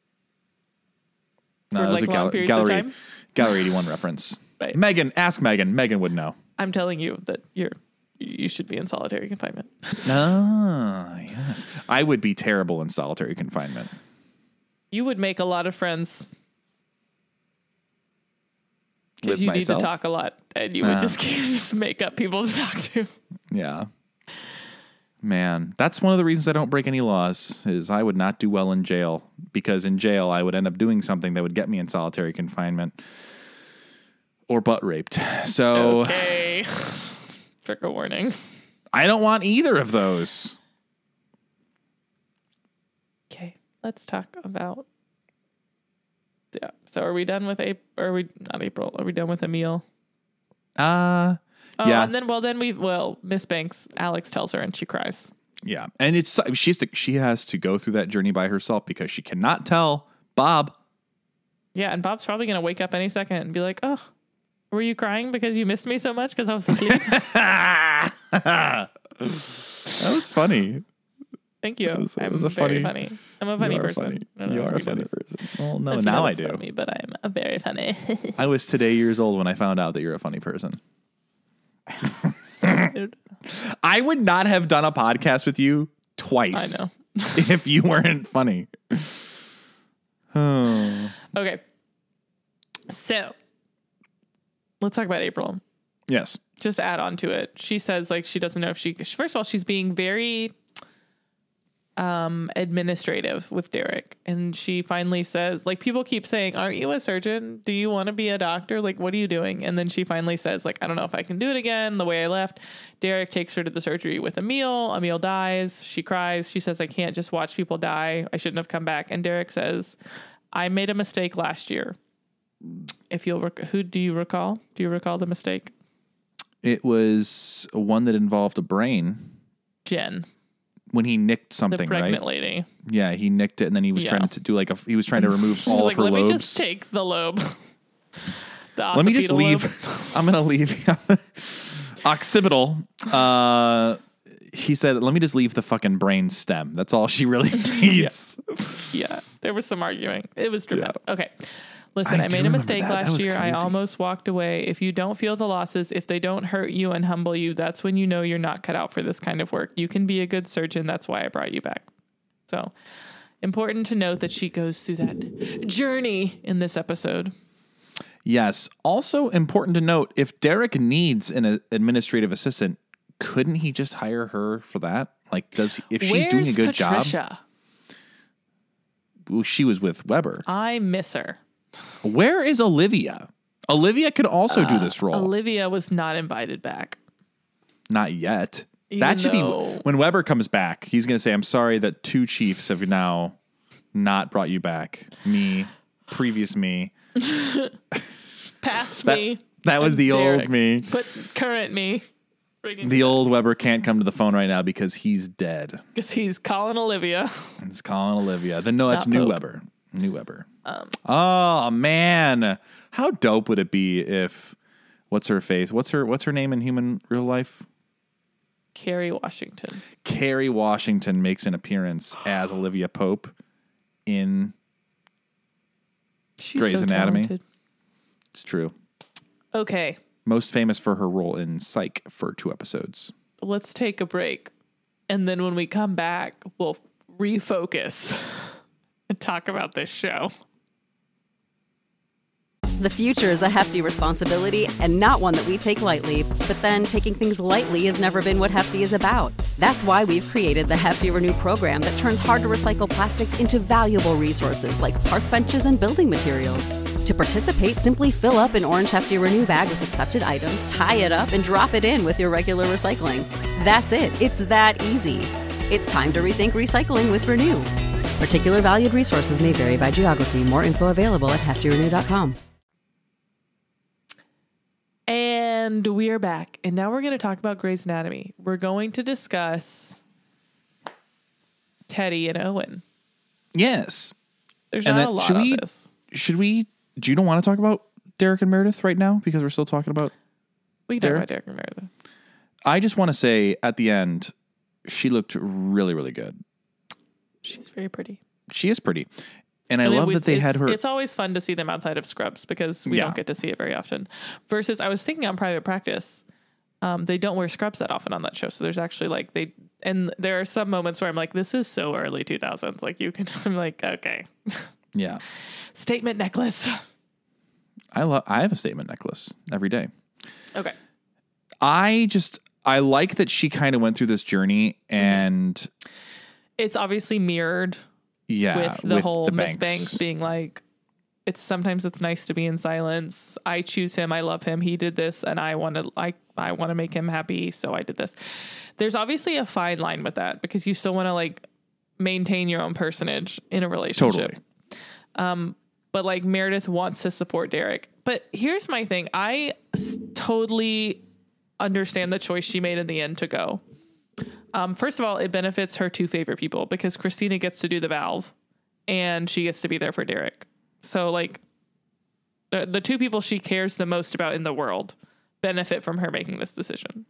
Speaker 3: No,
Speaker 2: For,
Speaker 3: it was
Speaker 2: like,
Speaker 3: a
Speaker 2: long
Speaker 3: gal-
Speaker 2: periods of
Speaker 3: gallery,
Speaker 2: time?
Speaker 3: gallery eighty-one reference.
Speaker 2: Right.
Speaker 3: Megan, ask Megan. Megan would know.
Speaker 2: I'm telling you that you're you should be in solitary confinement.
Speaker 3: Ah, yes. I would be terrible in solitary confinement.
Speaker 2: You would make a lot of friends because
Speaker 3: With
Speaker 2: you
Speaker 3: myself?
Speaker 2: need to talk a lot, and you would
Speaker 3: Ah.
Speaker 2: just just make up people to talk to.
Speaker 3: Yeah. Man, that's one of the reasons I don't break any laws is I would not do well in jail because in jail I would end up doing something that would get me in solitary confinement or butt raped. So
Speaker 2: Okay. Trigger warning.
Speaker 3: I don't want either of those.
Speaker 2: Okay, let's talk about. Yeah. So are we done with April? Are we not April? Are we done with Emil?
Speaker 3: Uh
Speaker 2: Oh,
Speaker 3: yeah.
Speaker 2: and then well, then we well, Miss Banks, Alex tells her, and she cries.
Speaker 3: Yeah. And it's she's to, she has to go through that journey by herself because she cannot tell Bob.
Speaker 2: Yeah, and Bob's probably gonna wake up any second and be like, "Oh, were you crying because you missed me so much because I was asleep?"
Speaker 3: That was funny.
Speaker 2: Thank you.
Speaker 3: That was- that
Speaker 2: I'm
Speaker 3: was a
Speaker 2: very
Speaker 3: funny-
Speaker 2: funny. I'm a funny
Speaker 3: you are
Speaker 2: person.
Speaker 3: funny.
Speaker 2: I don't
Speaker 3: You
Speaker 2: know
Speaker 3: are
Speaker 2: if
Speaker 3: a funny
Speaker 2: know this.
Speaker 3: person. Well, no,
Speaker 2: If you
Speaker 3: now
Speaker 2: know
Speaker 3: I
Speaker 2: this
Speaker 3: do.
Speaker 2: about me, but I'm a very funny.
Speaker 3: I was today years old when I found out that you're a funny person.
Speaker 2: Dude.
Speaker 3: I would not have done a podcast with you twice.
Speaker 2: I know.
Speaker 3: If you weren't funny. Oh.
Speaker 2: Okay. So let's talk about April.
Speaker 3: Yes.
Speaker 2: Just add on to it. She says like she doesn't know if she first of all, she's being very um, administrative with Derek. And she finally says, like, people keep saying, aren't you a surgeon? Do you want to be a doctor? Like, what are you doing? And then she finally says, like, I don't know if I can do it again the way I left. Derek takes her to the surgery with Emil. Emil dies. She cries. She says, I can't just watch people die. I shouldn't have come back. And Derek says, I made a mistake last year. If you'll, rec- who do you recall? Do you recall the mistake?
Speaker 3: It was one that involved a brain.
Speaker 2: Jen.
Speaker 3: When he nicked
Speaker 2: The
Speaker 3: something,
Speaker 2: pregnant
Speaker 3: right?
Speaker 2: lady.
Speaker 3: Yeah, he nicked it, and then he was
Speaker 2: Yeah.
Speaker 3: trying to do like a. He was trying to remove all
Speaker 2: like,
Speaker 3: of her
Speaker 2: let
Speaker 3: lobes.
Speaker 2: me just take the lobe. the
Speaker 3: Let me just
Speaker 2: occipital
Speaker 3: leave.
Speaker 2: lobe.
Speaker 3: I'm gonna leave occipital. Uh, he said, "Let me just leave the fucking brain stem." That's all she really needs.
Speaker 2: Yeah, there was some arguing. It was dramatic. Okay. Listen,
Speaker 3: I
Speaker 2: I,
Speaker 3: do
Speaker 2: made a
Speaker 3: remember
Speaker 2: mistake
Speaker 3: that. That
Speaker 2: last
Speaker 3: was
Speaker 2: year. I
Speaker 3: crazy.
Speaker 2: almost walked away. If you don't feel the losses, if they don't hurt you and humble you, that's when you know you're not cut out for this kind of work. You can be a good surgeon. That's why I brought you back. So important to note that she goes through that journey in this episode.
Speaker 3: Yes. Also important to note, if Derek needs an uh, administrative assistant, couldn't he just hire her for that? Like, does if she's
Speaker 2: Where's
Speaker 3: doing a good
Speaker 2: Patricia?
Speaker 3: job? Well, she was with Weber.
Speaker 2: I miss her.
Speaker 3: Where is Olivia? Olivia could also do this role.
Speaker 2: Olivia was not invited back.
Speaker 3: Not yet.
Speaker 2: Even
Speaker 3: that should
Speaker 2: though-
Speaker 3: be when Weber comes back. He's going to say, "I'm sorry that two chiefs have now not brought you back. Me, previous me.
Speaker 2: Past
Speaker 3: That,
Speaker 2: me.
Speaker 3: that was
Speaker 2: and
Speaker 3: the
Speaker 2: Derek.
Speaker 3: old me.
Speaker 2: But current me.
Speaker 3: The old Weber can't come to the phone right now because he's dead.
Speaker 2: Because he's calling Olivia.
Speaker 3: He's calling Olivia. Then no, that's
Speaker 2: Not
Speaker 3: new
Speaker 2: Pope.
Speaker 3: Weber. New Weber. Um, oh man, how dope would it be if what's her face? What's her What's her name in human real life?
Speaker 2: Kerry Washington.
Speaker 3: Kerry Washington makes an appearance as Olivia Pope in
Speaker 2: She's
Speaker 3: Grey's
Speaker 2: so
Speaker 3: Anatomy.
Speaker 2: talented.
Speaker 3: It's true.
Speaker 2: Okay,
Speaker 3: Most famous for her role in Psych for two episodes.
Speaker 2: let's take a break. And then when we come back, we'll refocus and talk about this show.
Speaker 1: The future is a hefty responsibility and not one that we take lightly, but then taking things lightly has never been what Hefty is about. That's why we've created the Hefty Renew program that turns hard to recycle plastics into valuable resources like park benches and building materials. To participate, simply fill up an orange Hefty Renew bag with accepted items, tie it up, and drop it in with your regular recycling. That's it. It's that easy. It's time to rethink recycling with Renew. Particular valued resources may vary by geography. More info available at hefty renew dot com.
Speaker 2: And we are back. And now we're going to talk about Grey's Anatomy. We're going to discuss Teddy and Owen.
Speaker 3: Yes.
Speaker 2: There's
Speaker 3: And
Speaker 2: not
Speaker 3: then
Speaker 2: a lot
Speaker 3: should
Speaker 2: on
Speaker 3: we-
Speaker 2: this.
Speaker 3: Should we? Do you don't want to talk about Derek and Meredith right now because we're still talking about?
Speaker 2: We can talk
Speaker 3: Derek?
Speaker 2: about Derek and Meredith.
Speaker 3: I just want to say at the end, she looked really, really good.
Speaker 2: She's very pretty.
Speaker 3: She is pretty, and I
Speaker 2: And it
Speaker 3: love
Speaker 2: would-
Speaker 3: that they had
Speaker 2: it's-
Speaker 3: her.
Speaker 2: It's always fun to see them outside of scrubs because we
Speaker 3: Yeah.
Speaker 2: don't get to see it very often. Versus, I was thinking on Private Practice, um, they don't wear scrubs that often on that show. So there's actually like they, and there are some moments where I'm like, this is so early two thousands. Like you can, I'm like, okay,
Speaker 3: Yeah,
Speaker 2: statement necklace.
Speaker 3: I love. I have a statement necklace every day.
Speaker 2: Okay.
Speaker 3: I just I like that she kind of went through this journey, and
Speaker 2: It's obviously mirrored
Speaker 3: yeah,
Speaker 2: with the whole
Speaker 3: the
Speaker 2: Miss Banks being like, it's sometimes it's nice to be in silence. I choose him. I love him. He did this, and I want to. I I want to make him happy, so I did this. There's obviously a fine line with that because you still want to like maintain your own personage in a relationship.
Speaker 3: Totally.
Speaker 2: But like Meredith wants to support Derek. But here's my thing: I s- totally understand the choice she made in the end to go. Um, first of all, it benefits her two favorite people because Christina gets to do the valve, and she gets to be there for Derek. So like the the two people she cares the most about in the world benefit from her making this decision.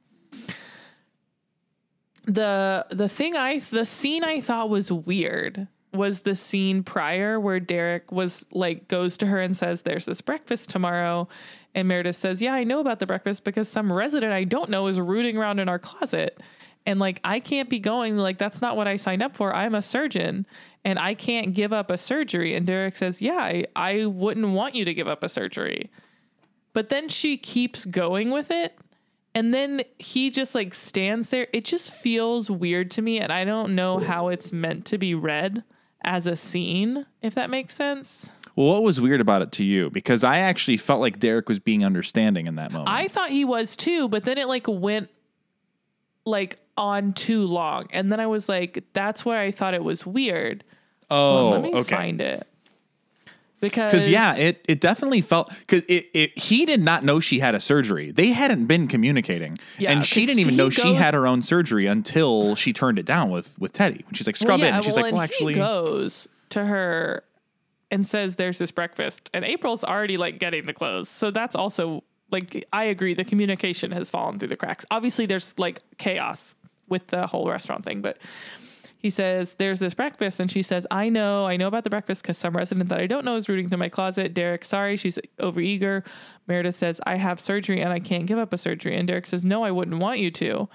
Speaker 2: The the thing I the scene I thought was weird was the scene prior where Derek was like goes to her and says there's this breakfast tomorrow, and Meredith says, yeah, I know about the breakfast because some resident I don't know is rooting around in our closet, and like I can't be going, like that's not what I signed up for. I'm a surgeon and I can't give up a surgery. And Derek says, yeah, I, I wouldn't want you to give up a surgery. But then she keeps going with it. And then he just like stands there. It just feels weird to me. And I don't know how it's meant to be read as a scene, if that makes sense.
Speaker 3: Well, what was weird about it to you? Because I actually felt like Derek was being understanding in that moment.
Speaker 2: I thought he was too, but then it like went like on too long. And then I was like, that's why I thought it was weird.
Speaker 3: Oh,
Speaker 2: Let me
Speaker 3: okay.
Speaker 2: find it. Because
Speaker 3: Because yeah, it, it definitely felt because it, it he did not know she had a surgery. They hadn't been communicating,
Speaker 2: Yeah,
Speaker 3: and she
Speaker 2: 'cause
Speaker 3: didn't even
Speaker 2: he
Speaker 3: know she
Speaker 2: goes-
Speaker 3: had her own surgery until she turned it down with with Teddy. When she's like scrub
Speaker 2: well, yeah,
Speaker 3: in, and she's
Speaker 2: well,
Speaker 3: like, well,
Speaker 2: and
Speaker 3: actually,
Speaker 2: he goes to her and says, "There's this breakfast," and April's already like getting the clothes, so that's also like I agree. The communication has fallen through the cracks. Obviously, there's like chaos with the whole restaurant thing, but. He says, there's this breakfast. And she says, I know, I know about the breakfast because some resident that I don't know is rooting through my closet. Derek, sorry, she's overeager. Meredith says, I have surgery and I can't give up a surgery. And Derek says, no, I wouldn't want you to.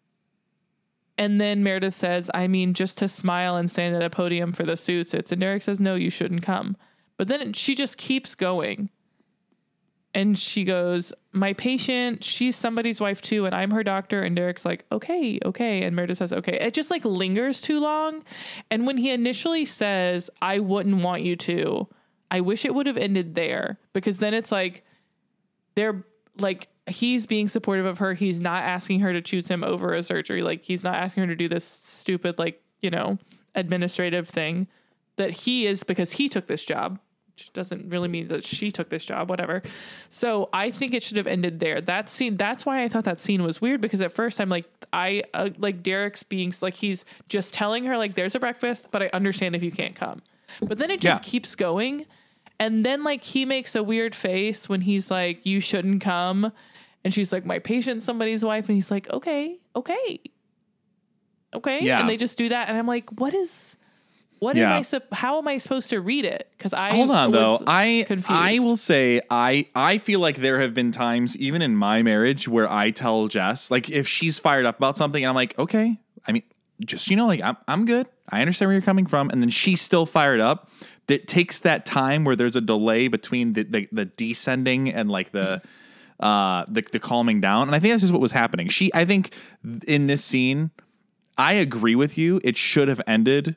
Speaker 2: And then Meredith says, I mean, just to smile and stand at a podium for the suits. It's, and Derek says, no, you shouldn't come. But then she just keeps going. And she goes, my patient, she's somebody's wife too, and I'm her doctor. And Derek's like, okay, okay. And Meredith says, okay. It just like lingers too long. And when he initially says, I wouldn't want you to, I wish it would have ended there, because then it's like, they're like, he's being supportive of her. He's not asking her to choose him over a surgery. Like he's not asking her to do this stupid, like, you know, administrative thing that he is because he took this job. Which doesn't really mean that she took this job, whatever. So I think it should have ended there. That scene, that's why I thought that scene was weird, because at first I'm like, I uh, like Derek's being like, he's just telling her like, there's a breakfast, but I understand if you can't come. But then it just
Speaker 3: Yeah.
Speaker 2: keeps going. And then like he makes a weird face when he's like, you shouldn't come. And she's like, my patient's somebody's wife. And he's like, okay, okay. Okay.
Speaker 3: Yeah.
Speaker 2: And they just do that. And I'm like, what is... What
Speaker 3: Yeah.
Speaker 2: am I? Sup- how am I supposed to read it? Because I
Speaker 3: hold on
Speaker 2: was
Speaker 3: though. I
Speaker 2: confused.
Speaker 3: I will say I I feel like there have been times even in my marriage where I tell Jess, like, if she's fired up about something and I'm like, okay, I mean, just, you know, like I'm I'm good. I understand where you're coming from, and then she's still fired up. That takes that time where there's a delay between the the, the descending and like the uh the the calming down, and I think that's just what was happening. She I think in this scene, I agree with you. It should have ended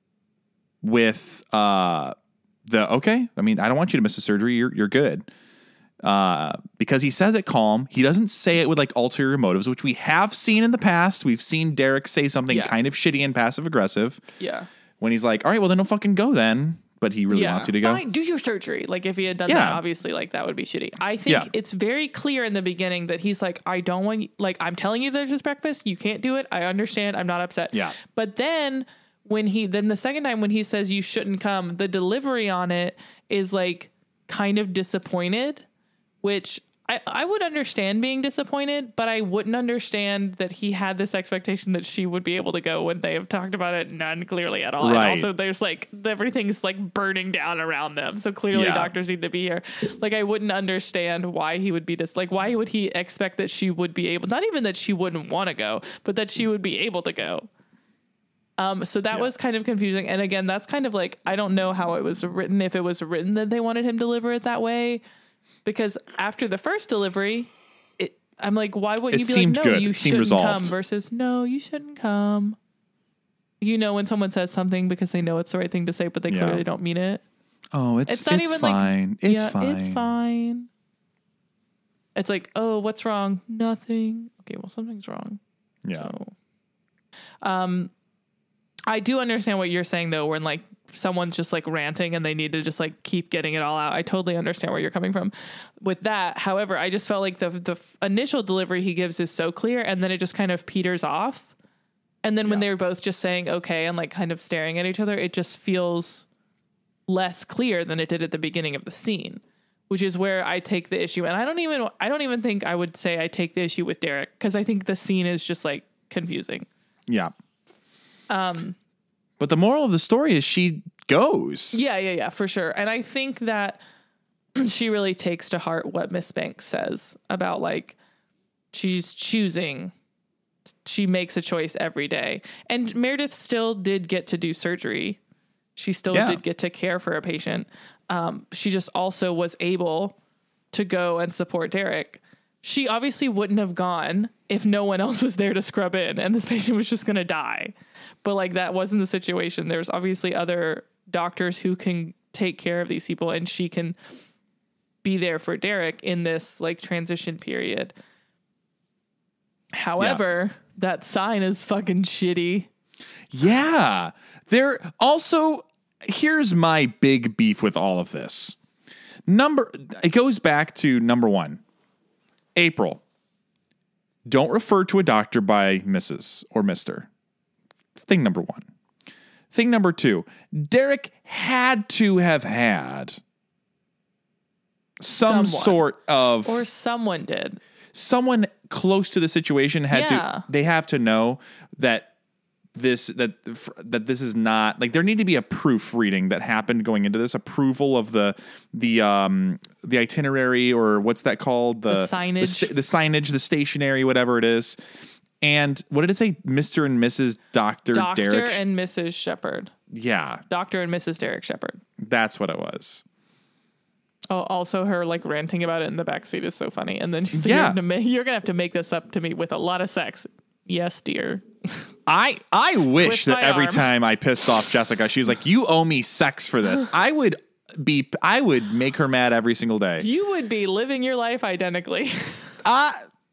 Speaker 3: with uh the okay, I mean, I don't want you to miss a surgery. You're you're good. Uh, because he says it calm. He doesn't say it with like ulterior motives, which we have seen in the past. We've seen Derek say something
Speaker 2: Yeah.
Speaker 3: kind of shitty and passive aggressive.
Speaker 2: Yeah.
Speaker 3: When he's like, all right, well then don't fucking go then. But he really
Speaker 2: yeah.
Speaker 3: wants you to go.
Speaker 2: Fine, do your surgery. Like if he had done
Speaker 3: Yeah.
Speaker 2: that, obviously, like that would be shitty. I think
Speaker 3: Yeah.
Speaker 2: it's very clear in the beginning that he's like, I don't want you, like I'm telling you there's this breakfast. You can't do it. I understand. I'm not upset.
Speaker 3: Yeah.
Speaker 2: But then when he then the second time when he says you shouldn't come, the delivery on it is like kind of disappointed, which I, I would understand being disappointed, but I wouldn't understand that he had this expectation that she would be able to go when they have talked about it none clearly at all.
Speaker 3: Right.
Speaker 2: And also there's like everything's like burning down around them. So clearly
Speaker 3: Yeah.
Speaker 2: doctors need to be here. Like I wouldn't understand why he would be this, like why would he expect that she would be able, not even that she wouldn't want to go, but that she would be able to go. Um, so that
Speaker 3: Yeah.
Speaker 2: was kind of confusing. And again, that's kind of like, I don't know how it was written, if it was written that they wanted him to deliver it that way. Because after the first delivery, it, I'm like, why wouldn't
Speaker 3: It
Speaker 2: you be
Speaker 3: seemed
Speaker 2: like, no,
Speaker 3: good.
Speaker 2: you
Speaker 3: It seemed
Speaker 2: shouldn't
Speaker 3: resolved.
Speaker 2: come versus no, you shouldn't come. You know, when someone says something because they know it's the right thing to say, but they
Speaker 3: Yeah.
Speaker 2: clearly don't mean it.
Speaker 3: Oh, it's
Speaker 2: It's not
Speaker 3: it's
Speaker 2: even
Speaker 3: fine.
Speaker 2: like,
Speaker 3: it's
Speaker 2: yeah,
Speaker 3: fine.
Speaker 2: it's fine. It's like, oh, what's wrong? Nothing. Okay, well, something's wrong.
Speaker 3: Yeah.
Speaker 2: So, um, I do understand what you're saying though, when like someone's just like ranting and they need to just like keep getting it all out. I totally understand where you're coming from with that. However, I just felt like the the f- initial delivery he gives is so clear, and then it just kind of peters off. And then when
Speaker 3: Yeah.
Speaker 2: they were both just saying okay and like kind of staring at each other, it just feels less clear than it did at the beginning of the scene, which is where I take the issue. And I don't even I don't even think I would say I take the issue with Derek, because I think the scene is just like confusing.
Speaker 3: Yeah. Um, but the moral of the story is she goes.
Speaker 2: Yeah, yeah, yeah, for sure. And I think that she really takes to heart what Miss Banks says about like she's choosing. She makes a choice every day. And Meredith still did get to do surgery. She still
Speaker 3: Yeah.
Speaker 2: did get to care for a patient. Um, she just also was able to go and support Derek. she obviously wouldn't have gone if no one else was there to scrub in and this patient was just going to die. But like that wasn't the situation. There's obviously other doctors who can take care of these people, and she can be there for Derek in this like transition period. However, yeah. that sign is fucking shitty.
Speaker 3: Yeah. There also, here's my big beef with all of this. Number, it goes back to number one, April. Don't refer to a doctor by Missus or Mister Thing number one. Thing number two, Derek had to have had some
Speaker 2: Someone.
Speaker 3: sort of,
Speaker 2: or someone did.
Speaker 3: Someone close to the situation had
Speaker 2: yeah.
Speaker 3: to, they have to know that this, that, that this is not like, there need to be a proofreading that happened going into this, approval of the, the, um, the itinerary, or what's that called? The,
Speaker 2: the signage,
Speaker 3: the, the signage, the stationery, whatever it is. And what did it say? Mister and Missus Doctor
Speaker 2: Doctor
Speaker 3: Derek
Speaker 2: and Missus Shepard.
Speaker 3: Yeah.
Speaker 2: Doctor and Missus Derek Shepard.
Speaker 3: That's what it was.
Speaker 2: Oh, also her like ranting about it in the backseat is so funny. And then she's like,
Speaker 3: yeah.
Speaker 2: you're, gonna ma- you're gonna have to make this up to me with a lot of sex. Yes, dear.
Speaker 3: I I wish
Speaker 2: Twist
Speaker 3: that every
Speaker 2: arm.
Speaker 3: time I pissed off Jessica, she's like, you owe me sex for this. I would be, I would make her mad every single day.
Speaker 2: You would be living your life identically.
Speaker 3: I,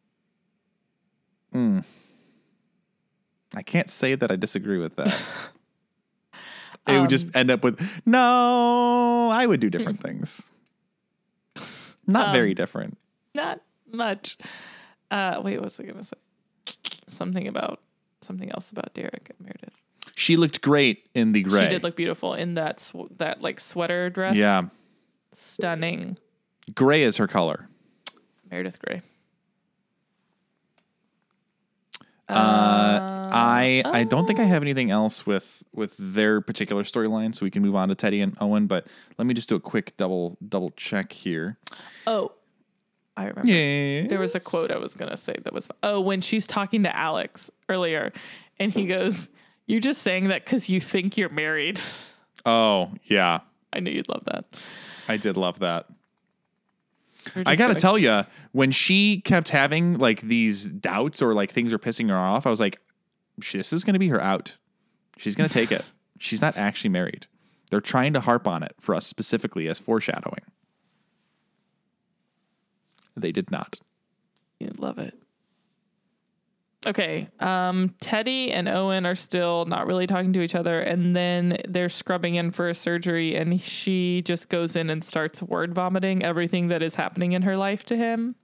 Speaker 3: mm, I can't say that I disagree with that. It
Speaker 2: um,
Speaker 3: would just end up with, no, I would do different things. Not um, very different.
Speaker 2: Not much. Uh, wait, what's I going to say? Something about, something else about Derek and Meredith.
Speaker 3: She looked great in the gray.
Speaker 2: She did look beautiful in that, sw- that like sweater dress.
Speaker 3: Yeah.
Speaker 2: Stunning.
Speaker 3: Gray is her color.
Speaker 2: Meredith Grey.
Speaker 3: Uh, uh, I oh. I don't think I have anything else with with their particular storyline, so we can move on to Teddy and Owen. But let me just do a quick double double check here.
Speaker 2: Oh, I remember.
Speaker 3: Yes.
Speaker 2: There was a quote I was gonna say that was oh when she's talking to Alex earlier, and he goes, "You're just saying that because you think you're married."
Speaker 3: Oh yeah,
Speaker 2: I knew you'd love that.
Speaker 3: I did love that. I gotta gonna... tell you, when she kept having like these doubts or like things are pissing her off, I was like, this is gonna be her out. She's gonna take it. She's not actually married. They're trying to harp on it for us specifically as foreshadowing. They did not.
Speaker 2: You'd love it. Okay, um, Teddy and Owen are still not really talking to each other, and then they're scrubbing in for a surgery, and she just goes in and starts word vomiting everything that is happening in her life to him.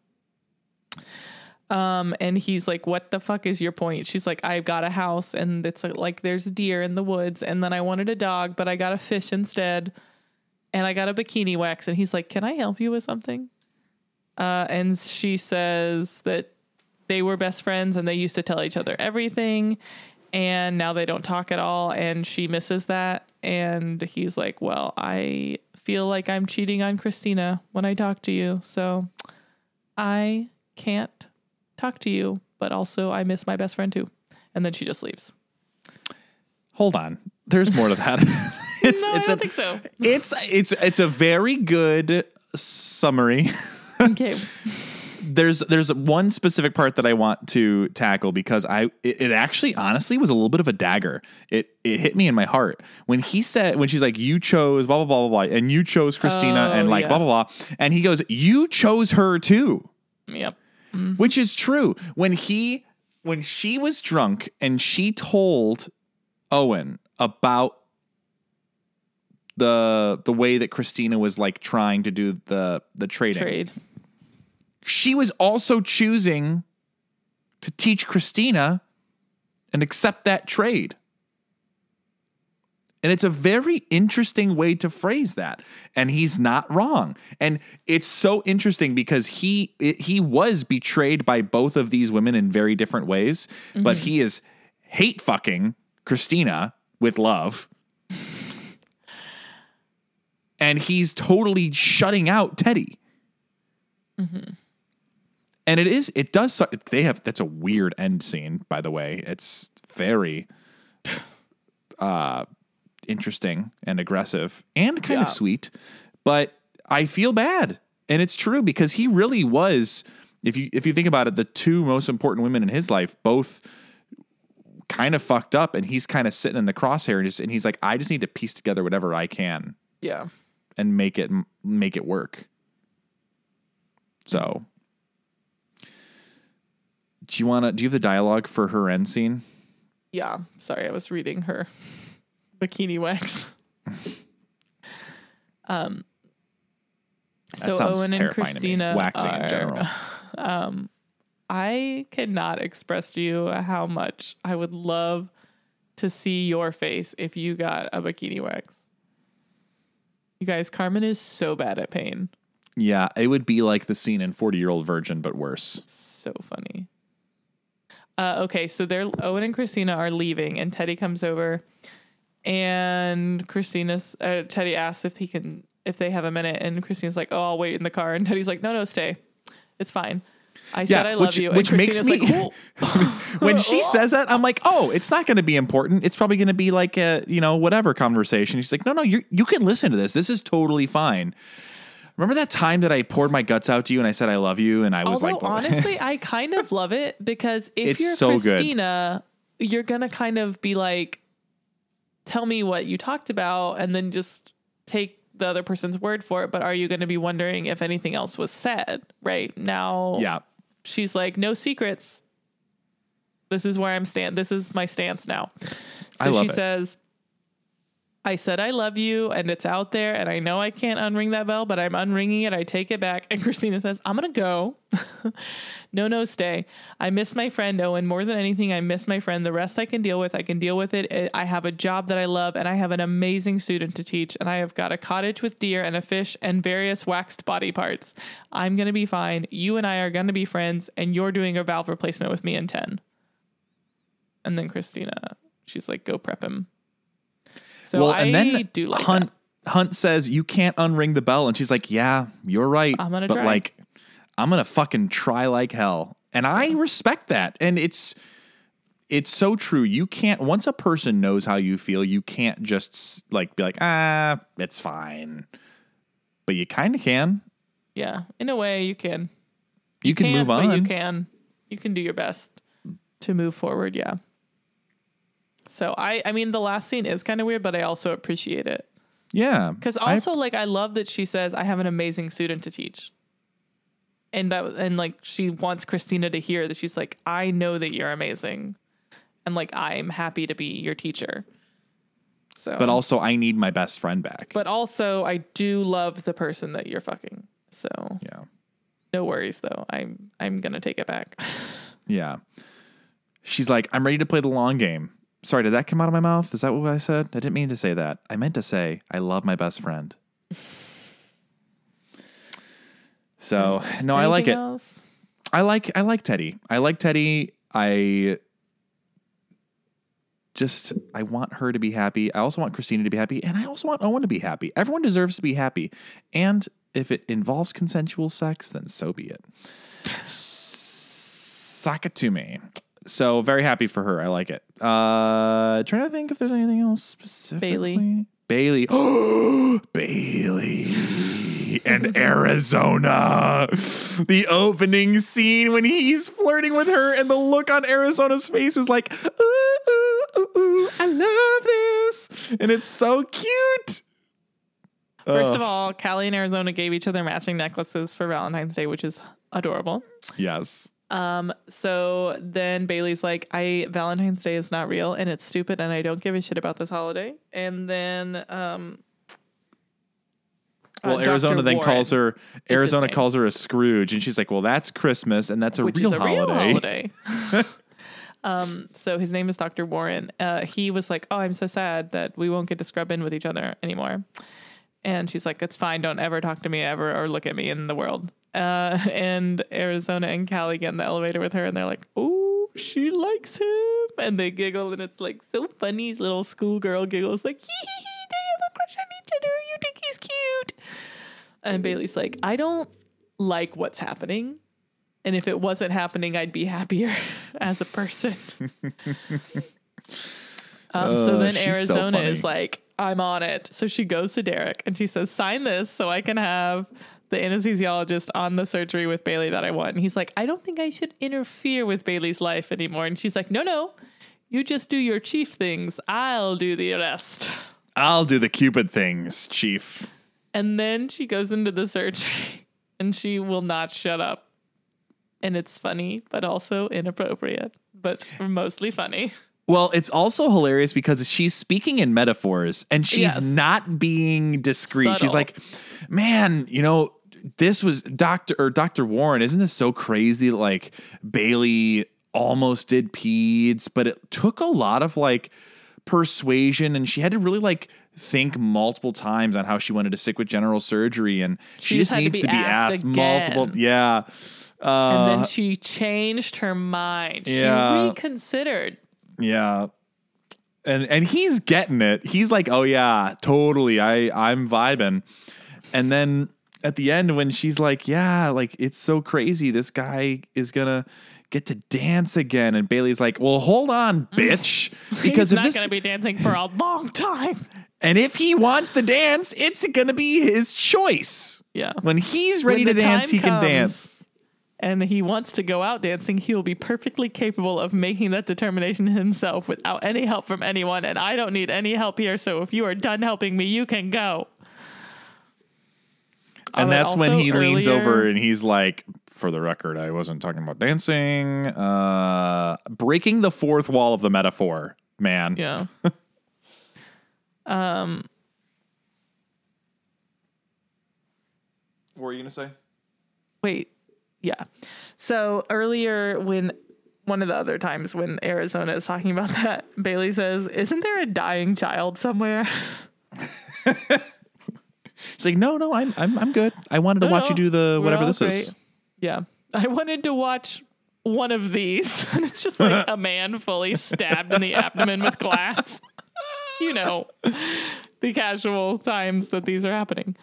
Speaker 2: Um, and he's like, what the fuck is your point? She's like, I've got a house, and it's like there's a deer in the woods, and then I wanted a dog, but I got a fish instead, and I got a bikini wax. And he's like, can I help you with something? Uh, and she says that they were best friends and they used to tell each other everything, and now they don't talk at all, and she misses that. And he's like, well, I feel like I'm cheating on Christina when I talk to you, so I can't talk to you, but also I miss my best friend too. And then she just leaves.
Speaker 3: Hold on. There's more to that. it's,
Speaker 2: no,
Speaker 3: it's
Speaker 2: I don't
Speaker 3: a,
Speaker 2: think so.
Speaker 3: It's, it's, it's a very good summary.
Speaker 2: Okay.
Speaker 3: There's there's one specific part that I want to tackle because I it, it actually honestly was a little bit of a dagger. It it hit me in my heart when he said when she's like, you chose blah blah blah blah blah and you chose Christina
Speaker 2: oh,
Speaker 3: and like
Speaker 2: yeah.
Speaker 3: blah blah blah, and he goes, you chose her too.
Speaker 2: Yep. Mm-hmm.
Speaker 3: Which is true. When he when she was drunk and she told Owen about the the way that Christina was like trying to do the the trading.
Speaker 2: Trade.
Speaker 3: She was also choosing to teach Christina and accept that trade. And it's a very interesting way to phrase that. And he's not wrong. And it's so interesting because he it, he was betrayed by both of these women in very different ways, mm-hmm. but he is hate fucking Christina with love. And he's totally shutting out Teddy.
Speaker 2: Mm-hmm.
Speaker 3: And it is, it does, they have, that's a weird end scene, by the way. It's very uh, interesting and aggressive and kind
Speaker 2: yeah.
Speaker 3: of sweet, but I feel bad. And it's true because he really was if you if you think about it, the two most important women in his life both kind of fucked up, and he's kind of sitting in the crosshair, and, just, and he's like, I just need to piece together whatever I can,
Speaker 2: Yeah.
Speaker 3: and make it make it work. So, do you want to? Do you have the dialogue for her end scene?
Speaker 2: Yeah. Sorry, I was reading her bikini wax. um.
Speaker 3: That
Speaker 2: So
Speaker 3: sounds
Speaker 2: Owen and
Speaker 3: terrifying to me.
Speaker 2: Christina
Speaker 3: Waxing
Speaker 2: are,
Speaker 3: in general.
Speaker 2: Um, I cannot express to you how much I would love to see your face if you got a bikini wax. You guys, Carmen is so bad at pain.
Speaker 3: Yeah, it would be like the scene in forty-Year-Old Virgin, but worse.
Speaker 2: So funny. Uh, okay, so they're Owen and Christina are leaving, and Teddy comes over, and Christina's uh, Teddy asks if he can if they have a minute, and Christina's like, "Oh, I'll wait in the car," and Teddy's like, "No, no, stay, it's fine. I said I love
Speaker 3: which,
Speaker 2: you."
Speaker 3: Which
Speaker 2: and
Speaker 3: makes
Speaker 2: Christina's
Speaker 3: me
Speaker 2: like, "Oh."
Speaker 3: when she says that, I'm like, oh, it's not going to be important. It's probably going to be like a you know whatever conversation. She's like, no, no, you you can listen to this. This is totally fine. Remember that time that I poured my guts out to you and I said I love you, and I was
Speaker 2: Although,
Speaker 3: like,
Speaker 2: honestly, I kind of love it because if
Speaker 3: It's
Speaker 2: you're
Speaker 3: so good.
Speaker 2: Christina, you're going to kind of be like, tell me what you talked about and then just take the other person's word for it. But are you going to be wondering if anything else was said right now?
Speaker 3: yeah,
Speaker 2: She's like, no secrets. This is where I'm stand. This is my stance now. So
Speaker 3: I love
Speaker 2: she
Speaker 3: it.
Speaker 2: says, I said, I love you, and it's out there, and I know I can't unring that bell, but I'm unringing it. I take it back. And Christina says, I'm going to go. no, no, stay. I miss my friend, Owen. More than anything, I miss my friend. The rest I can deal with. I can deal with it. I have a job that I love, and I have an amazing student to teach, and I have got a cottage with deer and a fish and various waxed body parts. I'm going to be fine. You and I are going to be friends, and you're doing a valve replacement with me in ten. And then Christina, she's like, go prep him. So
Speaker 3: well,
Speaker 2: I
Speaker 3: and then
Speaker 2: do like
Speaker 3: Hunt
Speaker 2: that.
Speaker 3: Hunt says you can't unring the bell, and she's like, yeah, you're right.
Speaker 2: I'm gonna
Speaker 3: but
Speaker 2: try.
Speaker 3: like, I'm gonna fucking try like hell, and I respect that. And it's it's so true. You can't once a person knows how you feel, you can't just like be like, ah, it's fine. But you kind of can.
Speaker 2: Yeah, in a way, you can.
Speaker 3: You, can
Speaker 2: Can't,
Speaker 3: move
Speaker 2: but
Speaker 3: on.
Speaker 2: you can. You can do your best to move forward. Yeah. So I, I mean, the last scene is kind of weird, but I also appreciate it.
Speaker 3: Yeah.
Speaker 2: Because
Speaker 3: I-
Speaker 2: also, like, I love that she says, I have an amazing student to teach. And that, and like, she wants Christina to hear that she's like, I know that you're amazing. And like, I'm happy to be your teacher. So,
Speaker 3: But also, I need my best friend back.
Speaker 2: but also, I do love the person that you're fucking. So,
Speaker 3: yeah.
Speaker 2: no worries though. I'm, I'm going to take it back.
Speaker 3: Yeah. She's like, I'm ready to play the long game. Sorry, did that come out of my mouth? Is that what I said? I didn't mean to say that. I meant to say, I love my best friend. So, no, I like it.
Speaker 2: Anything else?
Speaker 3: I like I like Teddy. I like Teddy. I just I want her to be happy. I also want Christina to be happy, and I also want Owen to be happy. Everyone deserves to be happy. And if it involves consensual sex, then so be it. Suck it to me. So very happy for her. I like it. Uh trying to think if there's anything else specifically. Bailey. Bailey. Bailey. And Arizona. The opening scene when he's flirting with her, and the look on Arizona's face was like, ooh, ooh, ooh, ooh, I love this. And it's so cute.
Speaker 2: First
Speaker 3: Ugh.
Speaker 2: of all, Callie and Arizona gave each other matching necklaces for Valentine's Day, which is adorable.
Speaker 3: Yes.
Speaker 2: Um, so then Bailey's like, I Valentine's Day is not real and it's stupid and I don't give a shit about this holiday. And then um
Speaker 3: Well,
Speaker 2: uh,
Speaker 3: Arizona
Speaker 2: Doctor
Speaker 3: then
Speaker 2: Warren
Speaker 3: calls her
Speaker 2: his
Speaker 3: Arizona
Speaker 2: name.
Speaker 3: calls her a Scrooge, and she's like, well, that's Christmas, and that's a
Speaker 2: which
Speaker 3: real
Speaker 2: is a
Speaker 3: holiday.
Speaker 2: real holiday. um, so his name is Doctor Warren. Uh, he was like, oh, I'm so sad that we won't get to scrub in with each other anymore. And she's like, it's fine. Don't ever talk to me ever or look at me in the world. Uh, and Arizona and Callie get in the elevator with her, and they're like, oh, she likes him. And they giggle, and it's like so funny. His little schoolgirl giggles like, hee hee hee, they have a crush on each other. You think he's cute. And Bailey's like, I don't like what's happening. And if it wasn't happening, I'd be happier as a person. um, so
Speaker 3: Uh,
Speaker 2: then
Speaker 3: she's so
Speaker 2: Arizona
Speaker 3: funny.
Speaker 2: is like, I'm on it. So she goes to Derek and she says, sign this so I can have the anesthesiologist on the surgery with Bailey that I want. And he's like, I don't think I should interfere with Bailey's life anymore. And she's like, no, no, you just do your chief things. I'll do the rest.
Speaker 3: I'll do the Cupid things, Chief.
Speaker 2: And then she goes into the surgery and she will not shut up. And it's funny, but also inappropriate, but mostly funny.
Speaker 3: Well, it's also hilarious because she's speaking in metaphors and she's
Speaker 2: Yes.
Speaker 3: not being discreet.
Speaker 2: Subtle.
Speaker 3: She's like, man, you know, this was Doctor or Doctor Warren. Isn't this so crazy? Like Bailey almost did peds, but it took a lot of like persuasion and she had to really like think multiple times on how she wanted to stick with general surgery. And she,
Speaker 2: She
Speaker 3: just
Speaker 2: had to
Speaker 3: needs
Speaker 2: be
Speaker 3: to be asked,
Speaker 2: asked
Speaker 3: multiple.
Speaker 2: again.
Speaker 3: Yeah. Uh,
Speaker 2: And then she changed her mind.
Speaker 3: yeah.
Speaker 2: She reconsidered.
Speaker 3: Yeah. And and he's getting it. He's like, "Oh yeah, totally. I I'm vibing." And then at the end when she's like, "Yeah, like it's so crazy. This guy is going to get to dance again." And Bailey's like, "Well, hold on, bitch, because
Speaker 2: He's
Speaker 3: if
Speaker 2: not
Speaker 3: this
Speaker 2: going to be dancing for a long time.
Speaker 3: and if he wants to dance, it's going to be his choice.
Speaker 2: Yeah.
Speaker 3: When he's ready
Speaker 2: When
Speaker 3: to
Speaker 2: the
Speaker 3: dance,
Speaker 2: time
Speaker 3: he can
Speaker 2: comes
Speaker 3: dance."
Speaker 2: And he wants to go out dancing, he will be perfectly capable of making that determination himself without any help from anyone. And I don't need any help here. So if you are done helping me, you can go.
Speaker 3: And
Speaker 2: Uh,
Speaker 3: that's when
Speaker 2: also
Speaker 3: he leans
Speaker 2: earlier-
Speaker 3: over and he's like, for the record, I wasn't talking about dancing. Uh, breaking the fourth wall of the metaphor, man.
Speaker 2: Yeah. um.
Speaker 3: What were you going to say?
Speaker 2: Wait. Yeah. So earlier when one of the other times when Arizona is talking about that, Bailey says, isn't there a dying child somewhere?
Speaker 3: She's like, no, no, I'm, I'm, I'm good. I wanted to
Speaker 2: No,
Speaker 3: watch
Speaker 2: no,
Speaker 3: you do the
Speaker 2: we're
Speaker 3: whatever
Speaker 2: all
Speaker 3: this
Speaker 2: great.
Speaker 3: is.
Speaker 2: Yeah. I wanted to watch one of these. And it's just like a man fully stabbed in the abdomen with glass. You know, the casual times that these are happening.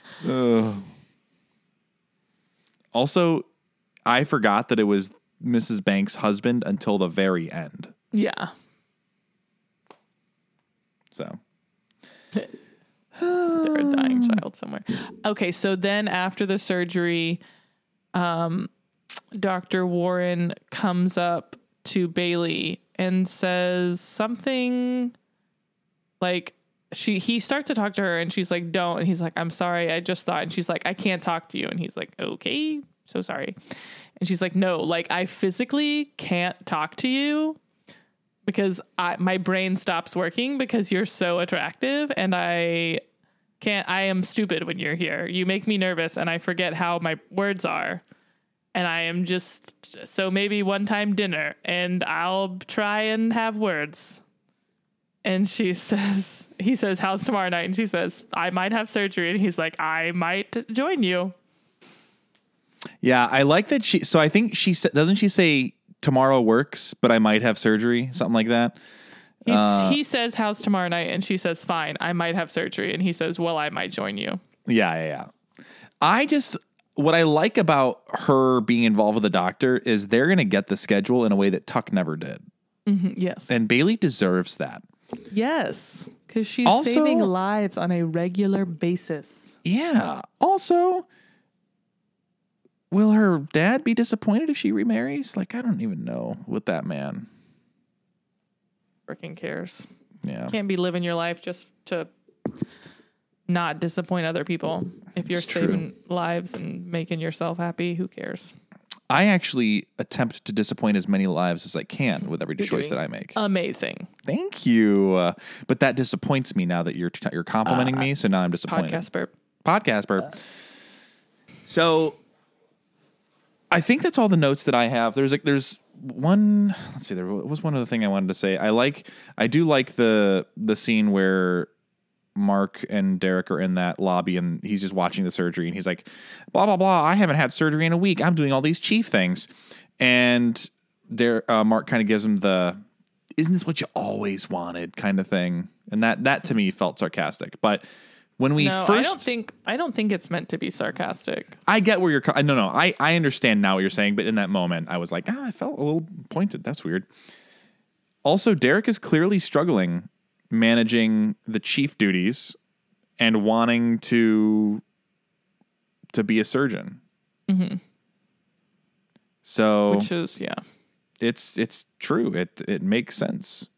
Speaker 3: Also, I forgot that it was Missus Banks' husband until the very end.
Speaker 2: Yeah.
Speaker 3: So,
Speaker 2: There a dying child somewhere. Okay, so then after the surgery, um, Doctor Warren comes up to Bailey and says something like she he starts to talk to her and she's like, don't. And he's like, I'm sorry, I just thought. And she's like, I can't talk to you. And he's like, okay, so sorry. And she's like, no, like I physically can't talk to you because I, my brain stops working because you're so attractive and I can't, I am stupid when you're here. You make me nervous and I forget how my words are. And I am just, so maybe one time dinner and I'll try and have words. And she says, he says, how's tomorrow night? And she says, I might have surgery. And he's like, I might join you.
Speaker 3: yeah, I like that she, so I think she said, doesn't she say tomorrow works, but I might have surgery? Something like that.
Speaker 2: He's,
Speaker 3: Uh,
Speaker 2: he says, how's tomorrow night? And she says, fine, I might have surgery. And he says, well, I might join you.
Speaker 3: Yeah, yeah, yeah. I just, what I like about her being involved with the doctor is they're going to get the schedule in a way that Tuck never did.
Speaker 2: Yes.
Speaker 3: And Bailey deserves that.
Speaker 2: Yes. Because she's
Speaker 3: Also-
Speaker 2: saving lives on a regular basis.
Speaker 3: Yeah. Also, will her dad be disappointed if she remarries? Like, I don't even know with that man.
Speaker 2: Freaking cares.
Speaker 3: Yeah.
Speaker 2: Can't be living your life just to not disappoint other people. If you're
Speaker 3: It's true.
Speaker 2: saving lives and making yourself happy, who cares?
Speaker 3: I actually attempt to disappoint as many lives as I can with every
Speaker 2: You're
Speaker 3: choice that
Speaker 2: doing
Speaker 3: I make.
Speaker 2: Amazing.
Speaker 3: Thank you. Uh, but that disappoints me now that you're you're complimenting me, so now I'm disappointed.
Speaker 2: Podcast burp.
Speaker 3: Podcast burp. So I think that's all the notes that I have. There's like there's one. Let's see. There was one other thing I wanted to say. I like. I do like the the scene where Mark and Derek are in that lobby and he's just watching the surgery and he's like, blah blah blah. I haven't had surgery in a week. I'm doing all these chief things, and Der, uh, Mark kind of gives him the, "Isn't this what you always wanted?" kind of thing, and that that to me felt sarcastic, but. When we
Speaker 2: No,
Speaker 3: first,
Speaker 2: I don't think I don't think it's meant to be sarcastic.
Speaker 3: I get where you're. co- No, no, I I understand now what you're saying, but in that moment, I was like, ah, I felt a little pointed. That's weird. Also, Derek is clearly struggling managing the chief duties and wanting to to be a surgeon.
Speaker 2: Mm-hmm.
Speaker 3: So
Speaker 2: which is yeah,
Speaker 3: it's it's true. It it makes sense